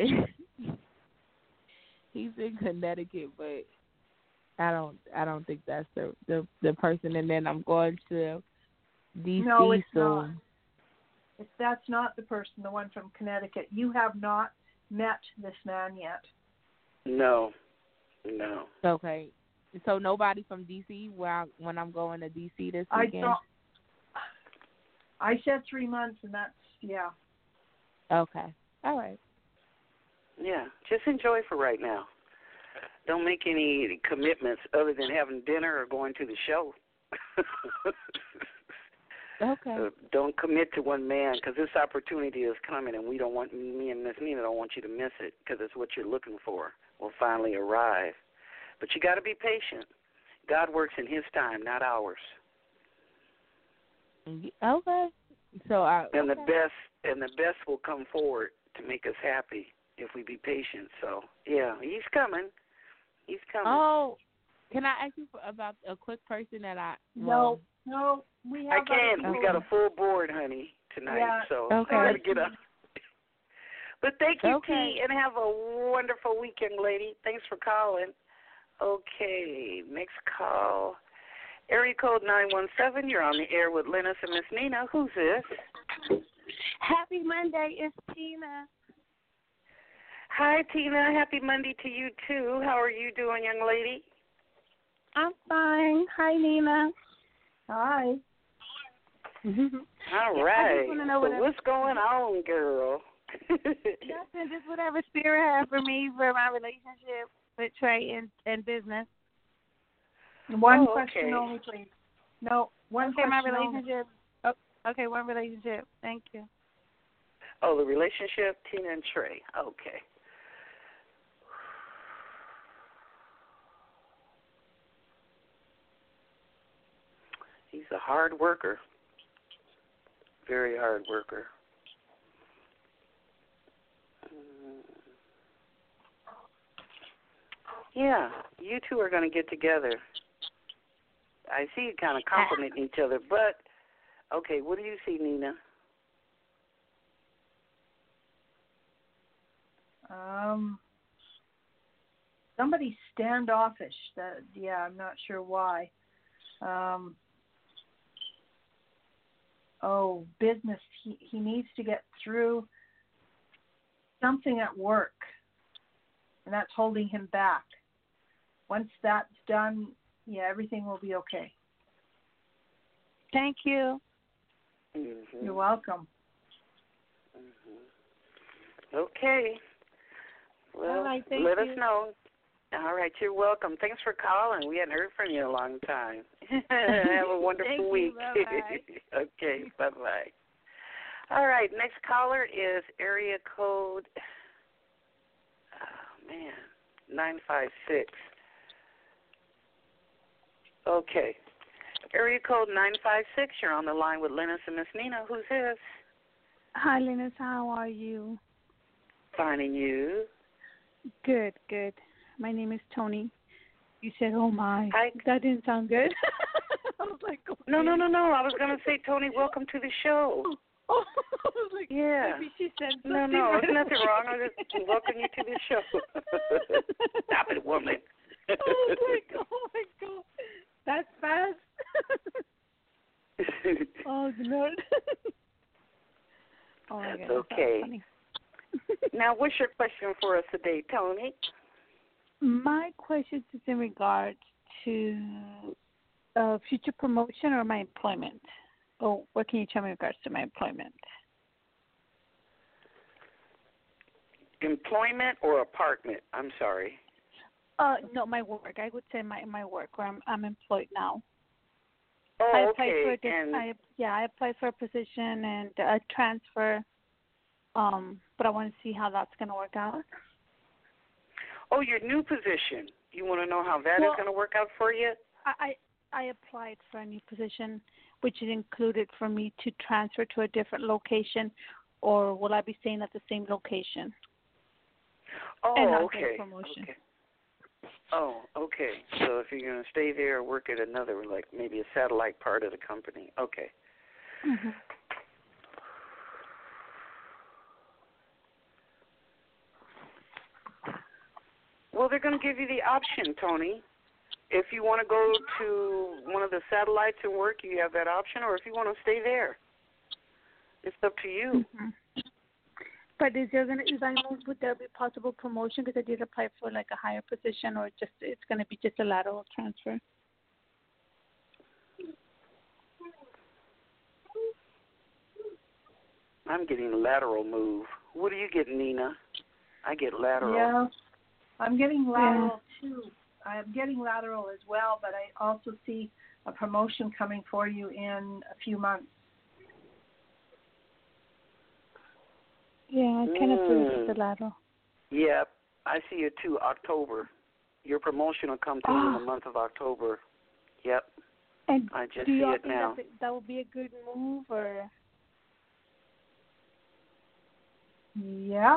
[SPEAKER 7] he's in Connecticut, but I don't I don't think that's the the, the person. And then I'm going to D C
[SPEAKER 2] No, it's
[SPEAKER 7] soon.
[SPEAKER 2] not. If that's not the person, the one from Connecticut, you have not met this man yet.
[SPEAKER 3] No, no.
[SPEAKER 7] Okay, so nobody from D C where I, when I'm going to D C this
[SPEAKER 2] I
[SPEAKER 7] weekend.
[SPEAKER 2] thought I said three months, and that's yeah.
[SPEAKER 7] Okay, all right.
[SPEAKER 3] Yeah, just enjoy for right now. Don't make any commitments other than having dinner or going to the show.
[SPEAKER 7] Okay.
[SPEAKER 3] Uh, don't commit to one man because this opportunity is coming, and we don't want me and Miss Nina don't want you to miss it because it's what you're looking for will finally arrive. But you got to be patient. God works in His time, not ours.
[SPEAKER 7] Okay. So I
[SPEAKER 3] and
[SPEAKER 7] okay.
[SPEAKER 3] the best and the best will come forward to make us happy if we be patient. So yeah, He's coming. He's coming.
[SPEAKER 7] Oh, can I ask you for, about a quick person that I
[SPEAKER 2] no no we have
[SPEAKER 3] I can't. We got a full board, honey, tonight.
[SPEAKER 2] Yeah.
[SPEAKER 3] So
[SPEAKER 7] okay.
[SPEAKER 3] I got to get up. But thank you,
[SPEAKER 7] Okay.
[SPEAKER 3] T, and have a wonderful weekend, lady. Thanks for calling. Okay, next call. Area code nine one seven. You're on the air with Linus and Miss Nina. Who's this?
[SPEAKER 8] Happy Monday. It's Tina.
[SPEAKER 3] Hi, Tina. Happy Monday to you, too. How are you doing, young lady?
[SPEAKER 8] I'm fine. Hi, Nina.
[SPEAKER 2] Hi.
[SPEAKER 3] All right.
[SPEAKER 8] wanna know
[SPEAKER 3] So
[SPEAKER 8] what
[SPEAKER 3] what's going on, girl?
[SPEAKER 8] Nothing, just whatever Spirit has for me for my relationship with Trey and, and business.
[SPEAKER 2] One
[SPEAKER 3] Oh,
[SPEAKER 2] question
[SPEAKER 3] okay.
[SPEAKER 2] only, please. No, one
[SPEAKER 8] Okay, my
[SPEAKER 2] question only.
[SPEAKER 8] relationship. Oh, okay, one relationship. Thank you.
[SPEAKER 3] Oh, the relationship, Tina and Trey. Okay. He's a hard worker. Very hard worker. Mm. Yeah, you two are going to get together. I see you kind of complimenting each other, but, okay, what do you see, Nina?
[SPEAKER 2] Um, somebody standoffish. That yeah, I'm not sure why. Um, oh, business. He he needs to get through something at work, and that's holding him back. Once that's done, yeah, everything will be okay.
[SPEAKER 8] Thank you.
[SPEAKER 3] Mm-hmm.
[SPEAKER 2] You're welcome.
[SPEAKER 3] Mm-hmm. Okay. Well,
[SPEAKER 8] All right, thank
[SPEAKER 3] let
[SPEAKER 8] you.
[SPEAKER 3] us know. All right, you're welcome. Thanks for calling. We hadn't heard from you in a long time. Have a wonderful
[SPEAKER 8] Thank you.
[SPEAKER 3] week.
[SPEAKER 8] Bye-bye.
[SPEAKER 3] Okay, bye-bye. All right, next caller is area code, oh, man, nine five six. Okay. Area code nine five six, you're on the line with Linus and Miss Nina. Who's this?
[SPEAKER 8] Hi, Linus. How are you?
[SPEAKER 3] Finding you.
[SPEAKER 8] Good, good. My name is Tony. You said, oh, my.
[SPEAKER 3] Hi.
[SPEAKER 8] That didn't sound good. I was like, okay.
[SPEAKER 3] No, no, no, no. I was going to say, Tony, welcome to the show.
[SPEAKER 8] Oh, I was like,
[SPEAKER 3] Yeah.
[SPEAKER 8] maybe she said something.
[SPEAKER 3] No, no,
[SPEAKER 8] right
[SPEAKER 3] there's nothing
[SPEAKER 8] away.
[SPEAKER 3] wrong. I just welcome you to the show. Stop it, woman.
[SPEAKER 8] I was like, oh, my God. That's fast. Oh, Lord. Oh, my God.
[SPEAKER 3] Okay. Now, what's your question for us today, Tony?
[SPEAKER 8] My question is in regards to uh, future promotion or my employment. Oh, what can you tell me in regards to my employment?
[SPEAKER 3] Employment or apartment? I'm sorry.
[SPEAKER 8] Uh, no, my work. I would say my my work where I'm I'm employed now.
[SPEAKER 3] Oh,
[SPEAKER 8] I applied
[SPEAKER 3] okay.
[SPEAKER 8] for a diff-
[SPEAKER 3] and
[SPEAKER 8] I, yeah, I applied for a position and a transfer. Um, but I want to see how that's going to work out.
[SPEAKER 3] oh, your new position. You want to know how that
[SPEAKER 8] Well,
[SPEAKER 3] is going to work out for you?
[SPEAKER 8] I, I I applied for a new position, which is included for me to transfer to a different location or will I be staying at the same location?
[SPEAKER 3] Oh,
[SPEAKER 8] and not
[SPEAKER 3] okay.
[SPEAKER 8] get a promotion.
[SPEAKER 3] Okay. Oh, okay. So if you're going to stay there or work at another, like maybe a satellite part of the company. Okay.
[SPEAKER 8] Mm-hmm.
[SPEAKER 3] Well, they're going to give you the option, Tony. If you want to go to one of the satellites and work, you have that option, or if you want to stay there. It's up to you.
[SPEAKER 8] Mm-hmm. But is there gonna if I move, would there be possible promotion because I did apply for like a higher position, or just it's gonna be just a lateral transfer?
[SPEAKER 3] I'm getting a lateral move. What are you getting, Nina? I get lateral.
[SPEAKER 2] Yeah, I'm getting lateral yeah. too. I'm getting lateral as well, but I also see a promotion coming for you in a few months.
[SPEAKER 8] Yeah, I kind of
[SPEAKER 3] mm.
[SPEAKER 8] feel it's the lateral.
[SPEAKER 3] Yeah, I see it too. October. Your promotion will come to
[SPEAKER 8] oh.
[SPEAKER 3] you in the month of October. Yep.
[SPEAKER 8] And
[SPEAKER 3] I just
[SPEAKER 8] do you
[SPEAKER 3] see it
[SPEAKER 8] think
[SPEAKER 3] now.
[SPEAKER 8] That, that would be a good move, or?
[SPEAKER 2] Yeah.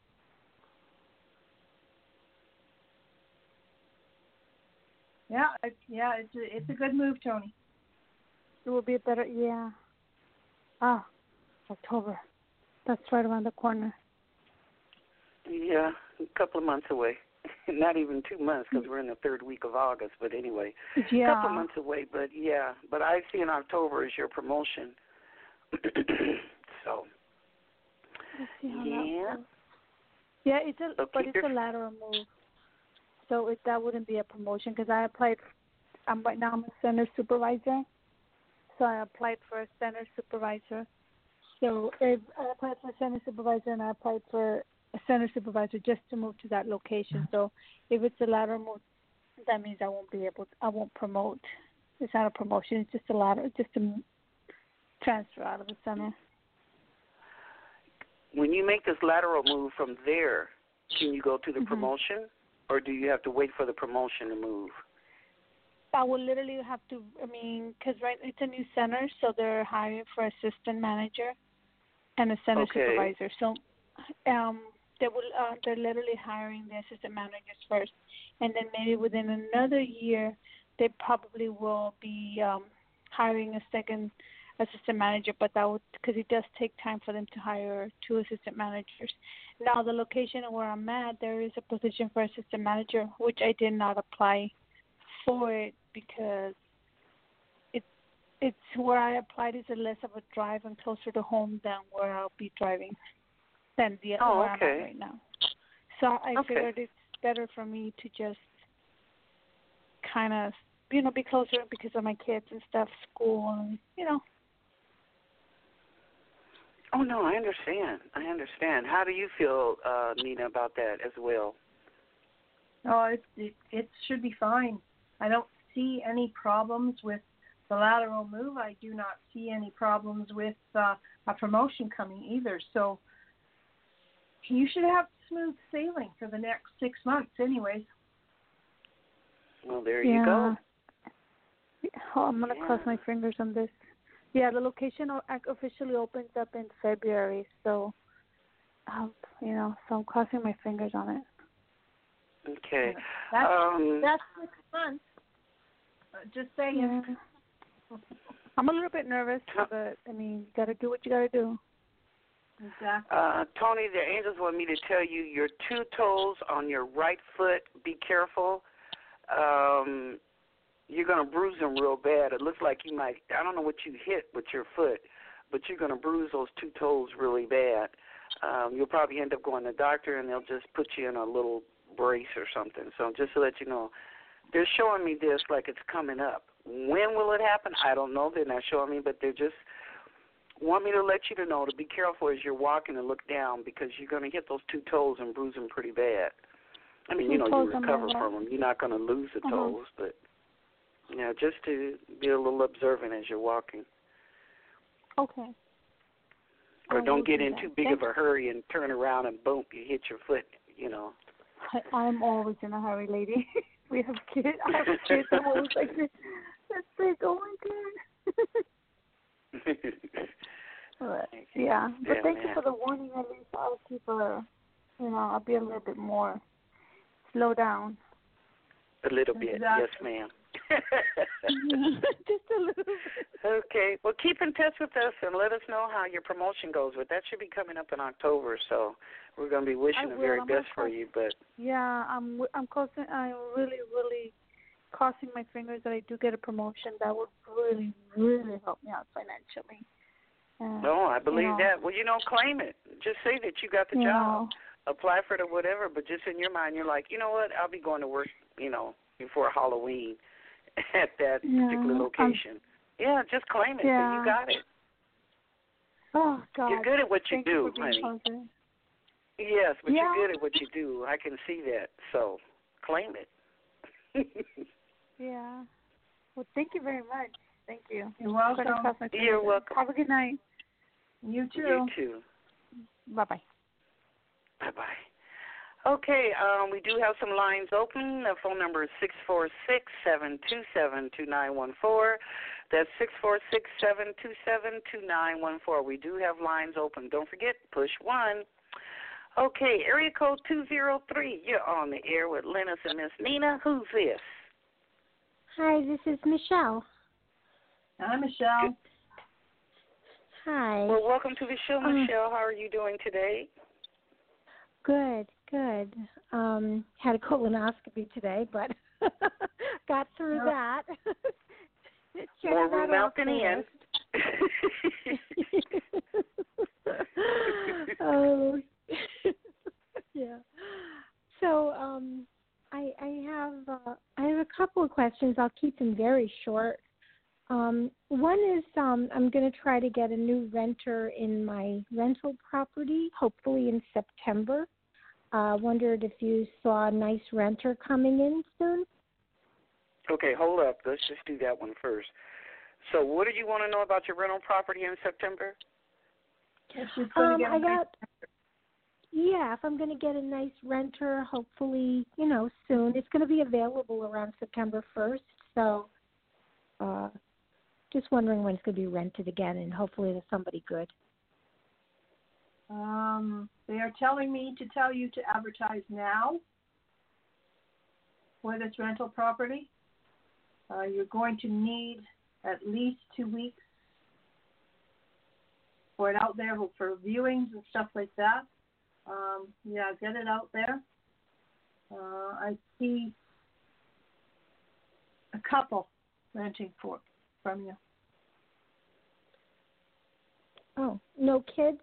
[SPEAKER 2] Yeah, yeah, it's a, it's a good move, Tony.
[SPEAKER 8] It would be a better, yeah. Ah, October. That's right around the corner.
[SPEAKER 3] Yeah, a couple of months away. Not even two months because we're in the third week of August. But anyway,
[SPEAKER 8] yeah.
[SPEAKER 3] a couple of months away. But yeah, but I see in October as your promotion. so.
[SPEAKER 8] Let's see how
[SPEAKER 3] yeah.
[SPEAKER 8] that goes. Yeah, it's a
[SPEAKER 3] so
[SPEAKER 8] but it's
[SPEAKER 3] your...
[SPEAKER 8] a lateral move. So it, that wouldn't be a promotion because I applied. I'm right now I'm a center supervisor. So I applied for a center supervisor. So if I applied for a center supervisor and I applied for a center supervisor just to move to that location. So if it's a lateral move, that means I won't be able to, I won't promote. It's not a promotion. It's just a lateral, just a transfer out of the center.
[SPEAKER 3] When you make this lateral move from there, can you go to the
[SPEAKER 8] mm-hmm.
[SPEAKER 3] promotion, or do you have to wait for the promotion to move?
[SPEAKER 8] I will literally have to, I mean, because right, it's a new center, so they're hiring for assistant manager and a center
[SPEAKER 3] okay.
[SPEAKER 8] supervisor. So um, they will, uh, they're literally hiring the assistant managers first, and then maybe within another year, they probably will be um, hiring a second assistant manager. But that would, because it does take time for them to hire two assistant managers. Now, the location where I'm at, there is a position for assistant manager, which I did not apply for it because it it's where I applied is a less of a drive and closer to home than where I'll be driving than the
[SPEAKER 3] oh,
[SPEAKER 8] where
[SPEAKER 3] okay.
[SPEAKER 8] I'm at right now. So I
[SPEAKER 3] okay.
[SPEAKER 8] figured it's better for me to just kind of you know be closer because of my kids and stuff, school and you know.
[SPEAKER 3] Oh no, I understand. I understand. How do you feel, uh, Nina, about that as well?
[SPEAKER 2] Oh, it, it it should be fine. I don't see any problems with the lateral move. I do not see any problems with uh, a promotion coming either. So you should have smooth sailing for the next six months anyways.
[SPEAKER 3] Well, there
[SPEAKER 8] yeah.
[SPEAKER 3] you go.
[SPEAKER 8] Oh, I'm going to
[SPEAKER 3] yeah.
[SPEAKER 8] cross my fingers on this. Yeah, the location officially opens up in February. So, um, you know, so I'm crossing my fingers on it.
[SPEAKER 3] Okay.
[SPEAKER 2] That's,
[SPEAKER 3] um,
[SPEAKER 2] that's six months. Uh, just saying.
[SPEAKER 8] Yeah. I'm a little bit nervous, but, I mean, you got to do what you got to do.
[SPEAKER 2] Exactly.
[SPEAKER 3] Uh, Tony, the angels want me to tell you your two toes on your right foot, be careful. Um, you're going to bruise them real bad. It looks like you might, I don't know what you hit with your foot, but you're going to bruise those two toes really bad. Um, you'll probably end up going to the doctor, and they'll just put you in a little brace or something. So just to let you know, they're showing me this like it's coming up. When will it happen? I don't know. They're not showing me, but they're just want me to let you to know to be careful as you're walking and look down because you're going to hit those two toes and bruise them pretty bad. I mean, you know, you recover from them. You're not going to lose the
[SPEAKER 8] uh-huh.
[SPEAKER 3] toes, but, you know, just to be a little observant as you're walking.
[SPEAKER 8] Okay.
[SPEAKER 3] Or
[SPEAKER 8] I
[SPEAKER 3] don't get
[SPEAKER 8] do
[SPEAKER 3] in
[SPEAKER 8] that.
[SPEAKER 3] too big
[SPEAKER 8] Thanks.
[SPEAKER 3] of a hurry and turn around and boom, you hit your foot, you know.
[SPEAKER 8] I, I'm always in a hurry, lady. We have kids. I have kids. I'm always like, let's say, oh my God. But, yeah, but
[SPEAKER 3] yeah,
[SPEAKER 8] thank
[SPEAKER 3] man.
[SPEAKER 8] you for the warning. At least I'll keep a, you know, I'll be a little bit more slow down.
[SPEAKER 3] A little bit,
[SPEAKER 2] Exactly.
[SPEAKER 3] yes, ma'am.
[SPEAKER 8] Just a little bit.
[SPEAKER 3] Okay, well, keep in touch with us and let us know how your promotion goes. But that should be coming up in October, so we're going to be wishing
[SPEAKER 8] I
[SPEAKER 3] the
[SPEAKER 8] will.
[SPEAKER 3] very
[SPEAKER 8] I'm
[SPEAKER 3] best
[SPEAKER 8] gonna
[SPEAKER 3] for you. But
[SPEAKER 8] Yeah, I'm I'm crossing. I'm really, really crossing my fingers that I do get a promotion. That would really, really help me out financially. Uh,
[SPEAKER 3] no, I believe
[SPEAKER 8] you know,
[SPEAKER 3] that. Well, you know, claim it. Just say that you got the
[SPEAKER 8] you
[SPEAKER 3] job.
[SPEAKER 8] know,
[SPEAKER 3] Apply for it or whatever. But just in your mind, you're like, you know what? I'll be going to work, you know, before Halloween at that
[SPEAKER 8] yeah,
[SPEAKER 3] particular location.
[SPEAKER 8] Um,
[SPEAKER 3] yeah, just claim it.
[SPEAKER 8] yeah.
[SPEAKER 3] Say you got it.
[SPEAKER 8] Oh God,
[SPEAKER 3] You're good at what you
[SPEAKER 8] thank
[SPEAKER 3] do,
[SPEAKER 8] you for being
[SPEAKER 3] honey.
[SPEAKER 8] positive.
[SPEAKER 3] Yes, but
[SPEAKER 8] Yeah.
[SPEAKER 3] you're good at what you do. I can see that. So claim it.
[SPEAKER 8] Yeah. Well, thank you very much. Thank you.
[SPEAKER 2] You're welcome.
[SPEAKER 8] Gonna cross my
[SPEAKER 3] You're
[SPEAKER 8] fingers.
[SPEAKER 3] welcome.
[SPEAKER 8] Have a good night.
[SPEAKER 2] You too.
[SPEAKER 3] You too.
[SPEAKER 8] Bye bye.
[SPEAKER 3] Bye-bye. Okay, um, we do have some lines open. The phone number is six four six, seven two seven, two nine one four. That's six four six, seven two seven, two nine one four. We do have lines open. Don't forget, push one. Okay, area code two zero three. You're on the air with Lennis and Miss Nina. Who's this?
[SPEAKER 9] Hi, this is Michelle.
[SPEAKER 2] Hi, Michelle.
[SPEAKER 9] Hi.
[SPEAKER 3] Well, welcome to the show,
[SPEAKER 9] Uh,
[SPEAKER 3] Michelle. How are you doing today?
[SPEAKER 9] Good, good. Um, had a colonoscopy today, but got through
[SPEAKER 2] Yep.
[SPEAKER 9] that. Check
[SPEAKER 3] More
[SPEAKER 9] that
[SPEAKER 3] room
[SPEAKER 9] off
[SPEAKER 3] out than
[SPEAKER 9] the
[SPEAKER 3] in.
[SPEAKER 9] list. Oh, yeah. So, um, I I have uh, I have a couple of questions. I'll keep them very short. Um, one is um, I'm going to try to get a new renter in my rental property, hopefully in September. I uh, wondered if you saw a nice renter coming in soon.
[SPEAKER 3] Okay, hold up. Let's just do that one first. So what do you want to know about your rental property in September?
[SPEAKER 2] If you're gonna
[SPEAKER 9] Um,
[SPEAKER 2] get a
[SPEAKER 9] I
[SPEAKER 2] nice-
[SPEAKER 9] got, yeah, if I'm going to get a nice renter, hopefully, you know, soon. It's going to be available around September first, so uh, just wondering when it's going to be rented again, and hopefully there's somebody good.
[SPEAKER 2] Um, they are telling me to tell you to advertise now for this rental property. Uh, you're going to need at least two weeks for it out there for viewings and stuff like that. Um, yeah, get it out there. Uh, I see a couple renting for from you.
[SPEAKER 9] Oh, no kids?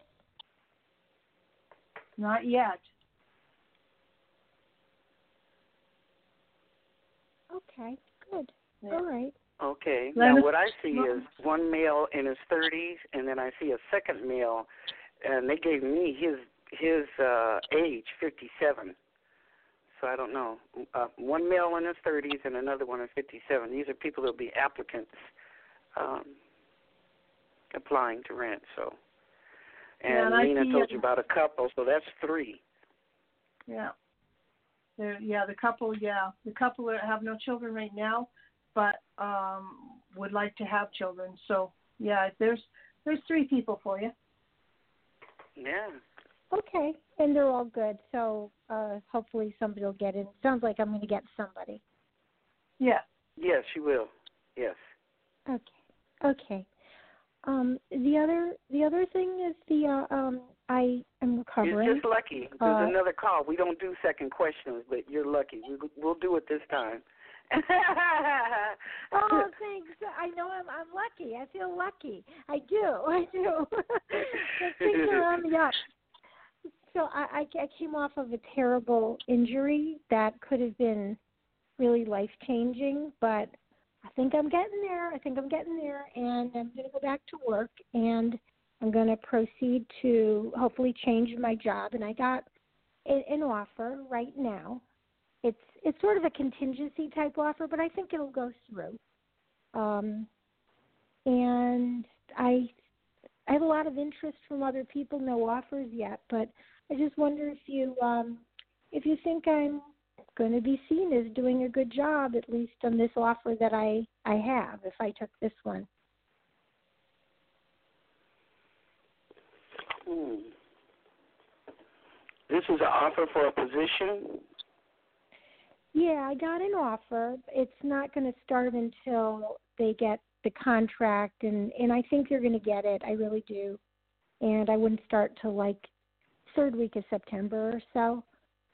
[SPEAKER 2] Not yet.
[SPEAKER 9] Okay, good.
[SPEAKER 2] Yeah.
[SPEAKER 9] All right.
[SPEAKER 3] Okay.
[SPEAKER 2] Let
[SPEAKER 3] Now
[SPEAKER 2] us-
[SPEAKER 3] what I see is one male in his thirties, and then I see a second male, and they gave me his his uh, age, fifty-seven. So I don't know. Uh, one male in his thirties and another one in fifty-seven. These are people that will be applicants um, applying to rent. So, and,
[SPEAKER 2] Yeah, and I
[SPEAKER 3] Nina
[SPEAKER 2] see
[SPEAKER 3] told
[SPEAKER 2] it-
[SPEAKER 3] you about a couple, so that's three.
[SPEAKER 2] Yeah. They're, yeah, the couple, yeah. The couple that have no children right now, but um, would like to have children. So, yeah, there's there's three people for you.
[SPEAKER 3] Yeah.
[SPEAKER 9] Okay, and they're all good, so uh, hopefully somebody will get in. Sounds like I'm going to get somebody.
[SPEAKER 2] Yeah.
[SPEAKER 3] Yes, you will. Yes.
[SPEAKER 9] Okay, okay. Um, the other the other thing is the uh, um, I am recovering.
[SPEAKER 3] You're just lucky. There's
[SPEAKER 9] Uh,
[SPEAKER 3] another call. We don't do second questions, but you're lucky. We, we'll do it this time.
[SPEAKER 9] Oh, thanks. I know I'm I'm lucky. I feel lucky. I do. I do. Things are on the up. So I, I I came off of a terrible injury that could have been really life changing, but I think I'm getting there. I think I'm getting there, and I'm going to go back to work, and I'm going to proceed to hopefully change my job. And I got a, an offer right now. It's it's sort of a contingency type offer, but I think it'll go through. Um, and I I have a lot of interest from other people. No offers yet, but I just wonder if you um, if you think I'm going to be seen as doing a good job, at least on this offer that I, I have, if I took this one.
[SPEAKER 3] Hmm. This is an offer for a position?
[SPEAKER 9] Yeah, I got an offer. It's not going to start until they get the contract, and, and I think they're going to get it. I really do. And I wouldn't start till like third week of September or so.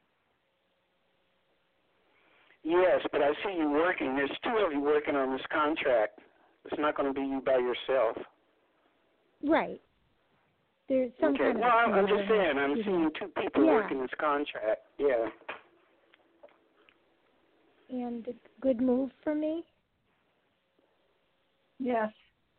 [SPEAKER 3] Yes, but I see you working. There's two of you working on this contract. It's not going to be you by yourself.
[SPEAKER 9] Right. There's some
[SPEAKER 3] okay.
[SPEAKER 9] kind of.
[SPEAKER 3] Well, I'm, I'm just saying. I'm
[SPEAKER 9] yeah.
[SPEAKER 3] seeing two people
[SPEAKER 9] yeah.
[SPEAKER 3] working this contract. Yeah.
[SPEAKER 9] And a good move for me?
[SPEAKER 2] Yes.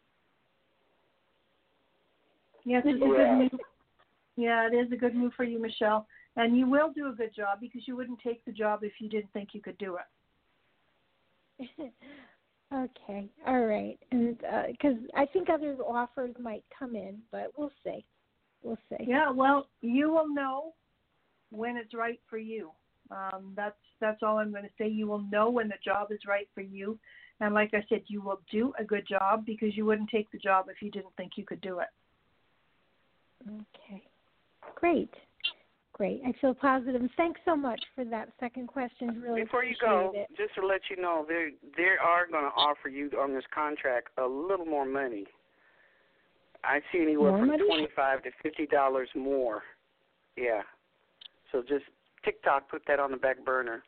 [SPEAKER 2] Yes, it's
[SPEAKER 3] yeah.
[SPEAKER 2] a good move. Yeah, it is a good move for you, Michelle. And you will do a good job because you wouldn't take the job if you didn't think you could do
[SPEAKER 9] it. Okay. All right. And because uh, I think other offers might come in, but we'll see. We'll see.
[SPEAKER 2] Yeah, well, you will know when it's right for you. Um, that's that's all I'm going to say. You will know when the job is right for you. And like I said, you will do a good job because you wouldn't take the job if you didn't think you could do it.
[SPEAKER 9] Okay. Great. Great. I feel positive. And thanks so much for that second question. Really
[SPEAKER 3] Before you
[SPEAKER 9] appreciate
[SPEAKER 3] go,
[SPEAKER 9] it.
[SPEAKER 3] just to let you know, they they are going to offer you on this contract a little more money. I see anywhere
[SPEAKER 9] more
[SPEAKER 3] from
[SPEAKER 9] money?
[SPEAKER 3] twenty-five to fifty dollars more. Yeah. So just TikTok, put that on the back burner.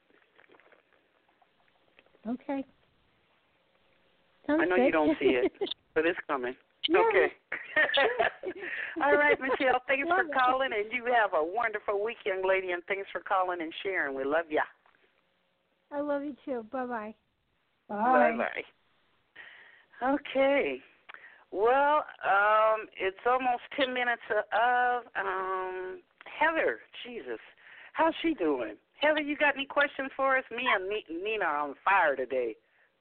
[SPEAKER 9] Okay. Sounds
[SPEAKER 3] I know
[SPEAKER 9] good.
[SPEAKER 3] you don't see it, but it's coming.
[SPEAKER 9] Yeah.
[SPEAKER 3] Okay. All right, Michelle, thanks
[SPEAKER 9] love
[SPEAKER 3] for
[SPEAKER 9] it.
[SPEAKER 3] calling, and you have a wonderful week, young lady, and thanks for calling and sharing. We love ya.
[SPEAKER 9] I love you too. Bye-bye.
[SPEAKER 2] Bye.
[SPEAKER 3] Bye-bye. Okay. Well, um, it's almost ten minutes of um, Heather. Jesus. How's she doing? Heather, you got any questions for us? Me and Nina are on fire today.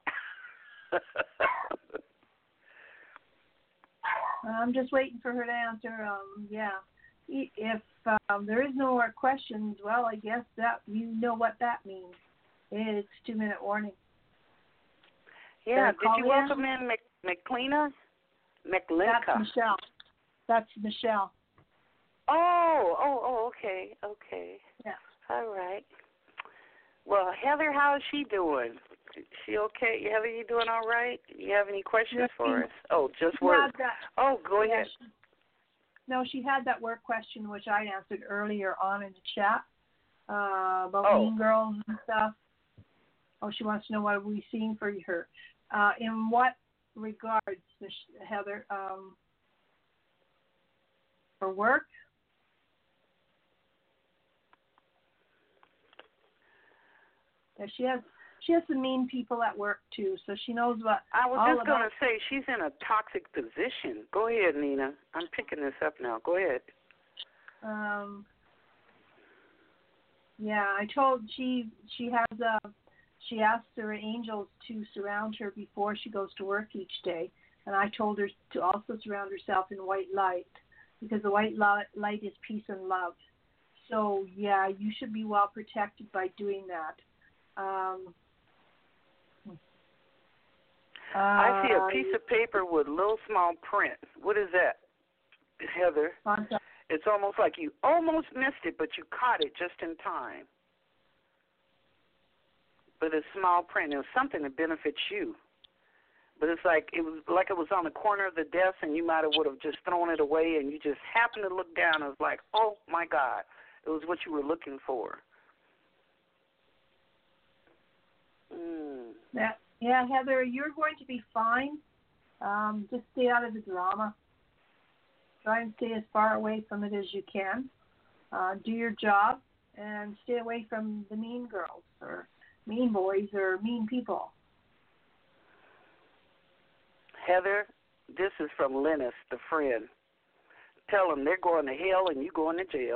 [SPEAKER 2] I'm just waiting for her to answer. Um, yeah. If um, there is no more questions, well, I guess that you know what that means. It's two-minute warning.
[SPEAKER 3] Yeah.
[SPEAKER 2] Did
[SPEAKER 3] you welcome in Mc, McLeana? McLinka.
[SPEAKER 2] That's Michelle. That's Michelle.
[SPEAKER 3] Oh, oh, oh, okay, okay.
[SPEAKER 2] Yeah.
[SPEAKER 3] All right. Well, Heather, how is she doing? Is she okay? Heather, you doing all right? You have any questions
[SPEAKER 2] yeah,
[SPEAKER 3] for us? Oh, just
[SPEAKER 2] she
[SPEAKER 3] work.
[SPEAKER 2] that,
[SPEAKER 3] Oh, go
[SPEAKER 2] yeah,
[SPEAKER 3] ahead.
[SPEAKER 2] She, no, she had that work question, which I answered earlier on in the chat uh, about
[SPEAKER 3] Oh.
[SPEAKER 2] Mean Girls and stuff. Oh, she wants to know what we've seen for her. Uh, in what regards, Heather? Um, for work? Yeah, she has she has some mean people at work too, so she knows what.
[SPEAKER 3] I was
[SPEAKER 2] all
[SPEAKER 3] just going
[SPEAKER 2] about.
[SPEAKER 3] to say she's in a toxic position. Go ahead, Nina. I'm picking this up now. Go ahead.
[SPEAKER 2] Um. Yeah, I told she she has a she asked her angels to surround her before she goes to work each day, and I told her to also surround herself in white light because the white light is peace and love. So yeah, you should be well protected by doing that. Um, uh,
[SPEAKER 3] I see a piece of paper with little small print. What is that, Heather? It's almost like you almost missed it, but you caught it just in time. But it's small print. It was something that benefits you. But it's like it was like it was on the corner of the desk, and you might have would have just thrown it away, and you just happened to look down. And it was like, oh my God, it was what you were looking for. Mm.
[SPEAKER 2] Yeah, yeah, Heather, you're going to be fine. Um, just stay out of the drama. Try and stay as far away from it as you can. Uh, do your job and stay away from the mean girls or mean boys or mean people.
[SPEAKER 3] Heather, this is from Linus, the friend. Tell them they're going to hell and you going to jail.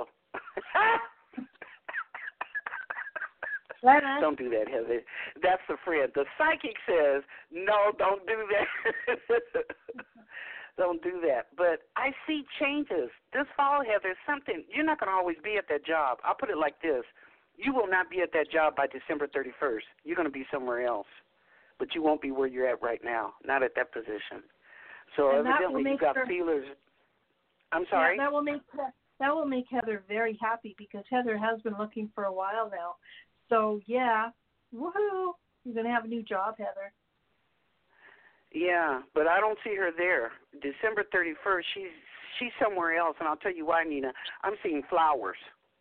[SPEAKER 3] Don't do that, Heather. That's the friend. The psychic says, no, don't do that. Don't do that. But I see changes. This fall, Heather, something, you're not going to always be at that job. I'll put it like this. You will not be at that job by December thirty-first. You're going to be somewhere else. But you won't be where you're at right now, not at that position. So
[SPEAKER 2] And
[SPEAKER 3] evidently you got
[SPEAKER 2] her,
[SPEAKER 3] feelers. I'm sorry?
[SPEAKER 2] Yeah, that will make that will make Heather very happy because Heather has been looking for a while now. So, yeah, woohoo, you're going to have a new job, Heather.
[SPEAKER 3] Yeah, but I don't see her there. December thirty-first, she's she's somewhere else, and I'll tell you why, Nina. I'm seeing flowers.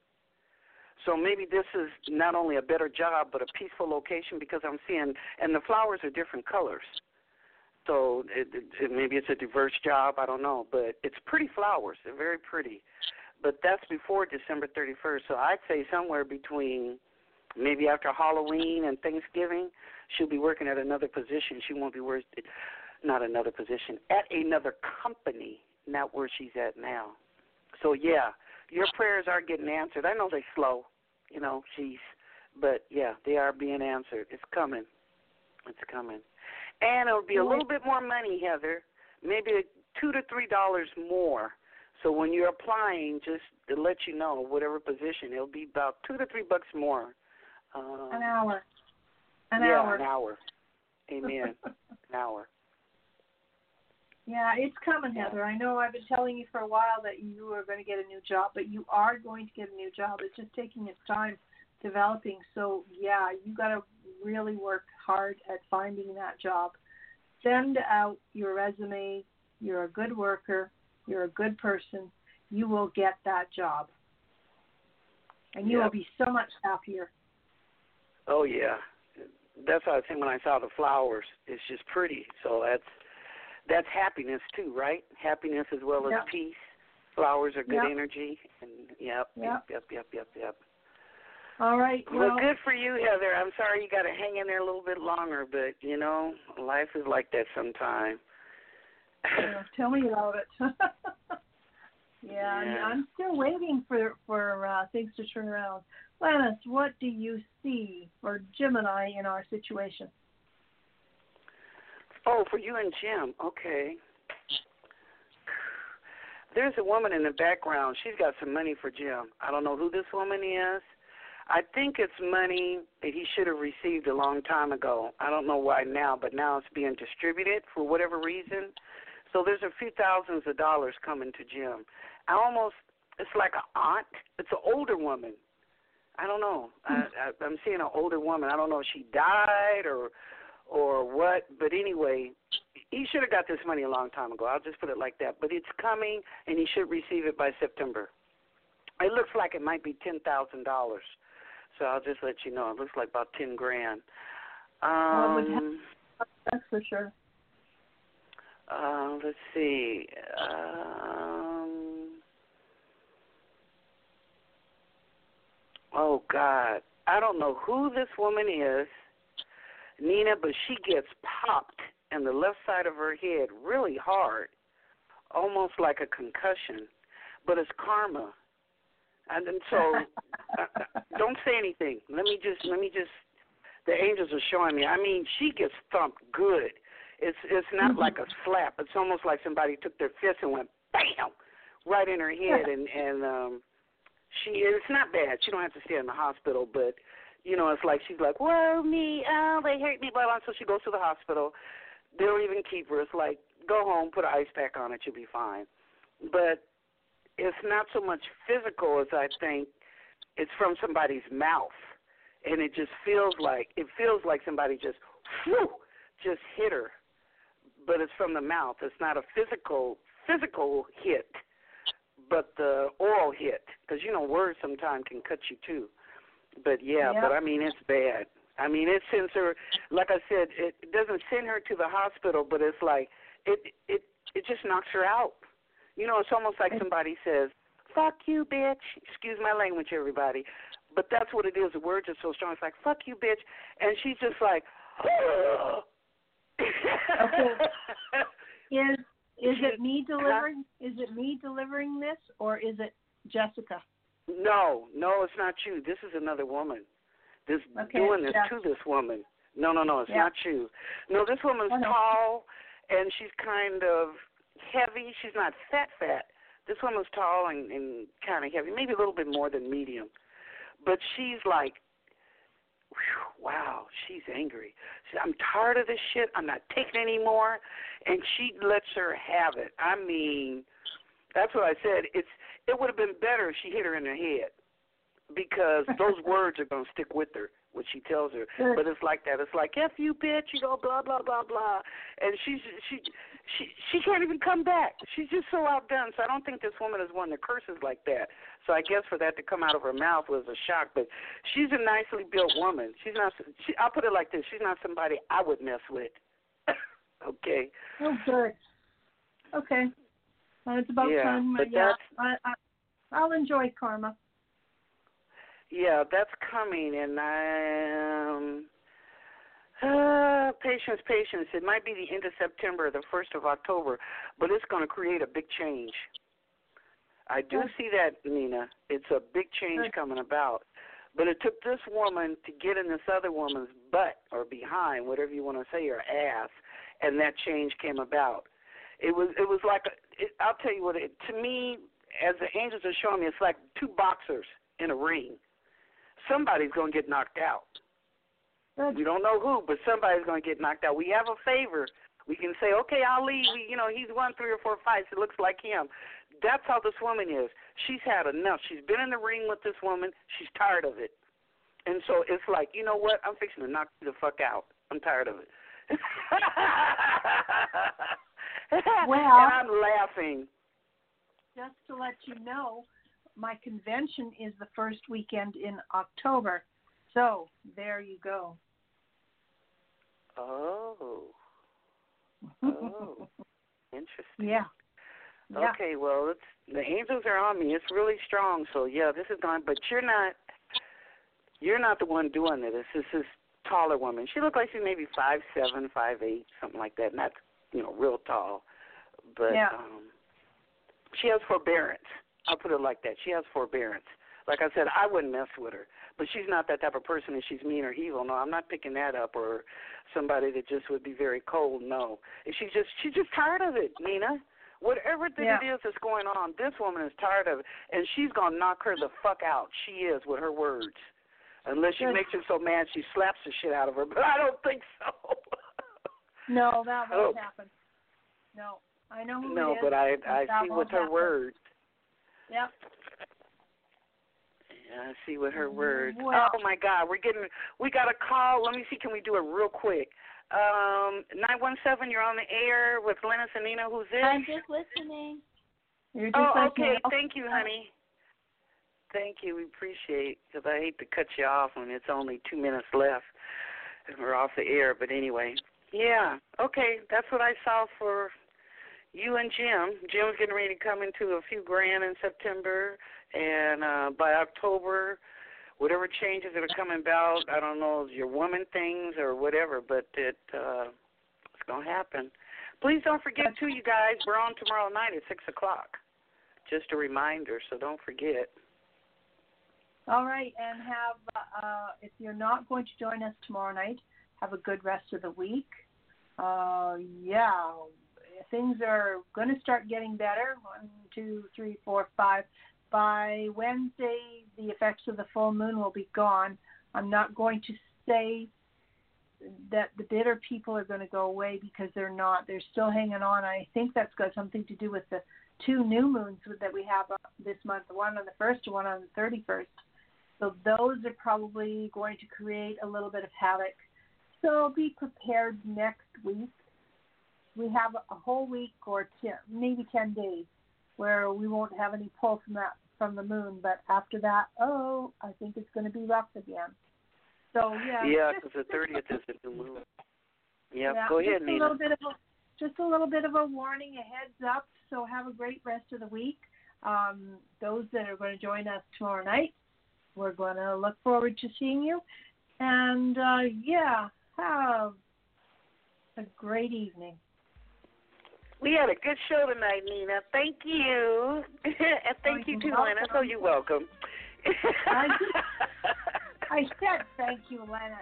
[SPEAKER 3] So maybe this is not only a better job, but a peaceful location because I'm seeing, and the flowers are different colors. So it, it, maybe it's a diverse job, I don't know, but it's pretty flowers. They're very pretty. But that's before December thirty-first, so I'd say somewhere between maybe after Halloween and Thanksgiving, she'll be working at another position. She won't be working, not another position, at another company, not where she's at now. So, yeah, your prayers are getting answered. I know they're slow, you know, she's, but, yeah, they are being answered. It's coming. It's coming. And it'll be a little bit more money, Heather, maybe two to three dollars more. So when you're applying, just to let you know, whatever position, it'll be about two to three bucks more. Um,
[SPEAKER 2] an hour. An
[SPEAKER 3] yeah,
[SPEAKER 2] hour.
[SPEAKER 3] an hour. Amen. An hour.
[SPEAKER 2] Yeah, it's coming, Heather. I know I've been telling you for a while that you are going to get a new job, but you are going to get a new job. It's just taking its time developing. So, yeah, you got to really work hard at finding that job. Send out your resume. You're a good worker. You're a good person. You will get that job. And you
[SPEAKER 3] yep.
[SPEAKER 2] will be so much happier.
[SPEAKER 3] Oh, yeah. That's what I was saying when I saw the flowers. It's just pretty. So that's that's happiness, too, right? Happiness as well as
[SPEAKER 2] yep.
[SPEAKER 3] peace. Flowers are good
[SPEAKER 2] yep.
[SPEAKER 3] energy. And yep, yep, yep, yep, yep, yep.
[SPEAKER 2] All right. Well,
[SPEAKER 3] well, good for you, Heather. I'm sorry you got to hang in there a little bit longer, but, you know, life is like that sometimes.
[SPEAKER 2] Yeah, tell me about it. yeah,
[SPEAKER 3] yeah.
[SPEAKER 2] I'm still waiting for, for uh, things to turn around. Lennis, what do you see for Gemini in our situation?
[SPEAKER 3] Oh, for you and Jim. Okay. There's a woman in the background. She's got some money for Jim. I don't know who this woman is. I think it's money that he should have received a long time ago. I don't know why now, but now it's being distributed for whatever reason. So there's a few thousands of dollars coming to Jim. I almost, it's like an aunt. It's an older woman. I don't know. I, I, I'm seeing an older woman. I don't know if she died or or what, but anyway, he should have got this money a long time ago. I'll just put it like that. But it's coming, and he should receive it by September. It looks like it might be ten thousand dollars. So I'll just let you know. It looks like about ten grand. Um,
[SPEAKER 2] well, that's for sure.
[SPEAKER 3] Uh, let's see. Um, oh, God. I don't know who this woman is, Nina, but she gets popped in the left side of her head really hard, almost like a concussion. But it's karma. And then so uh, don't say anything. Let me just, let me just, the angels are showing me. I mean, she gets thumped good. It's it's not mm-hmm. like a slap. It's almost like somebody took their fist and went bam right in her head, and and um, she it's not bad. She don't have to stay in the hospital, but you know it's like she's like, whoa me, oh they hurt me, blah blah. So she goes to the hospital. They don't even keep her. It's like go home, put an ice pack on it, you'll be fine. But it's not so much physical as I think it's from somebody's mouth, and it just feels like it feels like somebody just whew, just hit her. But it's from the mouth. It's not a physical physical hit, but the oral hit. Because, you know, words sometimes can cut you, too. But, yeah, yep. but, I mean, it's bad. I mean, it sends her, like I said, it doesn't send her to the hospital, but it's like it it, it just knocks her out. You know, it's almost like somebody says, fuck you, bitch. Excuse my language, everybody. But that's what it is. The words are so strong. It's like, fuck you, bitch. And she's just like, oh.
[SPEAKER 2] Okay. Is is it me delivering? Is it me delivering this, or is it Jessica?
[SPEAKER 3] No, no, it's not you. This is another woman. This
[SPEAKER 2] okay,
[SPEAKER 3] doing this
[SPEAKER 2] yeah.
[SPEAKER 3] to this woman. No, no, no, it's
[SPEAKER 2] yeah.
[SPEAKER 3] not you. No, this woman's
[SPEAKER 2] oh, no.
[SPEAKER 3] tall, and she's kind of heavy. She's not fat, fat. This woman's tall and, and kind of heavy, maybe a little bit more than medium. But she's like, whew, wow, she's angry. She, I'm tired of this shit. I'm not taking it anymore. And she lets her have it. I mean, That's what I said. It's it would have been better if she hit her in the head, because those words are going to stick with her, what she tells her. But it's like that. It's like, F you, bitch, you know, blah, blah, blah, blah. And she's, she she she can't even come back. She's just so outdone. So I don't think this woman is one that curses like that. So I guess for that to come out of her mouth was a shock. But she's a nicely built woman. She's not, she, I'll put it like this. She's not somebody I would mess with. Okay.
[SPEAKER 2] Oh, good. Okay. Well, it's about
[SPEAKER 3] yeah,
[SPEAKER 2] time.
[SPEAKER 3] But
[SPEAKER 2] yeah,
[SPEAKER 3] that's,
[SPEAKER 2] I, I, I'll enjoy karma.
[SPEAKER 3] Yeah, that's coming, and um, uh, patience, patience. It might be the end of September, the first of October, but it's going to create a big change. I do
[SPEAKER 2] Good.
[SPEAKER 3] see that, Nina. It's a big change
[SPEAKER 2] Good.
[SPEAKER 3] coming about. But it took this woman to get in this other woman's butt or behind, whatever you want to say, or ass, and that change came about. It was it was like, a, it, I'll tell you what, it, to me, as the angels are showing me, it's like two boxers in a ring. Somebody's going to get knocked out.
[SPEAKER 2] Good.
[SPEAKER 3] We don't know who, but somebody's going to get knocked out. We have a favor. We can say, okay, Ali, we, you know, he's won three or four fights. It looks like him. That's how this woman is. She's had enough. She's been in the ring with this woman. She's tired of it. And so it's like, you know what? I'm fixing to knock you the fuck out. I'm tired of it.
[SPEAKER 2] Well,
[SPEAKER 3] and I'm laughing.
[SPEAKER 2] Just to let you know, my convention is the first weekend in October. So there you go.
[SPEAKER 3] Oh. Oh. Interesting.
[SPEAKER 2] Yeah. yeah.
[SPEAKER 3] Okay, well, it's the angels are on me. It's really strong. So yeah, this is going. But you're not. You're not the one doing it. This is this taller woman. She looked like she's maybe five seven, five eight, something like that. Not, you know, real tall, but
[SPEAKER 2] yeah.
[SPEAKER 3] um, she has forbearance. I'll put it like that. She has forbearance. Like I said, I wouldn't mess with her, but she's not that type of person that she's mean or evil. No, I'm not picking that up, or somebody that just would be very cold. No, she's just she's just tired of it, Nina. Whatever thing
[SPEAKER 2] yeah.
[SPEAKER 3] it is that's going on, this woman is tired of it, and she's gonna knock her the fuck out. She is, with her words. Unless she
[SPEAKER 2] Good.
[SPEAKER 3] makes her so mad she slaps the shit out of her, but I don't think so.
[SPEAKER 2] No, that won't
[SPEAKER 3] oh.
[SPEAKER 2] happen. No, I know who
[SPEAKER 3] No,
[SPEAKER 2] it is.
[SPEAKER 3] but I I
[SPEAKER 2] that
[SPEAKER 3] see
[SPEAKER 2] won't
[SPEAKER 3] with her
[SPEAKER 2] happen.
[SPEAKER 3] words.
[SPEAKER 2] Yep.
[SPEAKER 3] Yeah, I see with her words.
[SPEAKER 2] Well,
[SPEAKER 3] oh my God, we're getting we got a call. Let me see, can we do it real quick? Um, nine one seven, you're on the air with Lennis and Nina. Who's this?
[SPEAKER 10] I'm just listening.
[SPEAKER 2] You're just
[SPEAKER 3] oh,
[SPEAKER 2] listening.
[SPEAKER 3] okay. Thank you, honey. Thank you. We appreciate, because I hate to cut you off when it's only two minutes left and we're off the air. But anyway, yeah. Okay, that's what I saw for you and Jim. Jim's getting ready to come into a few grand in September, and uh, by October, whatever changes that are coming about, I don't know, your woman things or whatever, but it uh, it's going to happen. Please don't forget, too, you guys, we're on tomorrow night at six o'clock. Just a reminder, so don't forget.
[SPEAKER 2] All right, and have, uh, if you're not going to join us tomorrow night, have a good rest of the week. Uh, yeah, things are going to start getting better. One, two, three, four, five. By Wednesday, the effects of the full moon will be gone. I'm not going to say that the bitter people are going to go away, because they're not. They're still hanging on. I think that's got something to do with the two new moons that we have this month, one on the first and one on the thirty-first. So those are probably going to create a little bit of havoc. So be prepared next week. We have a whole week or ten, maybe ten days where we won't have any pull from that from the moon. But after that, oh, I think it's going to be rough again. So yeah.
[SPEAKER 3] Yeah, because the thirtieth is the new moon. Yep.
[SPEAKER 2] Yeah,
[SPEAKER 3] Go ahead,
[SPEAKER 2] just
[SPEAKER 3] Nina.
[SPEAKER 2] A little bit of a, just a little bit of a warning, a heads up. So have a great rest of the week. Um, those that are going to join us tomorrow night, we're going to look forward to seeing you. And, uh, yeah, have a great evening.
[SPEAKER 3] We had a good show tonight, Nina. Thank you. And thank
[SPEAKER 2] oh,
[SPEAKER 3] you, too,
[SPEAKER 2] welcome.
[SPEAKER 3] Lena. So you're welcome.
[SPEAKER 2] I, I said thank you, Lena.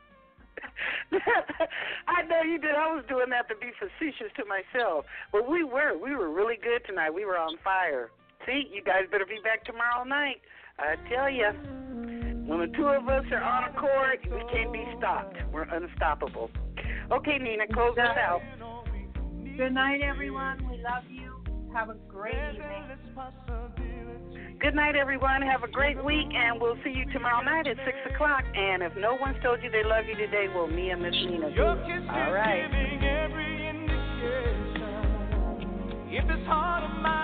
[SPEAKER 3] I know you did. I was doing that to be facetious to myself. But we were. We were really good tonight. We were on fire. See, you guys better be back tomorrow night. I tell you, when the two of us are on a court, we can't be stopped. We're unstoppable. Okay, Nina, close us out.
[SPEAKER 2] Good night, everyone. We love you. Have a great evening.
[SPEAKER 3] Good night, everyone. Have a great week, and we'll see you tomorrow night at six o'clock. And if no one's told you they love you today, well, me and Miss Nina do. All right.
[SPEAKER 10] If it's hard to mind.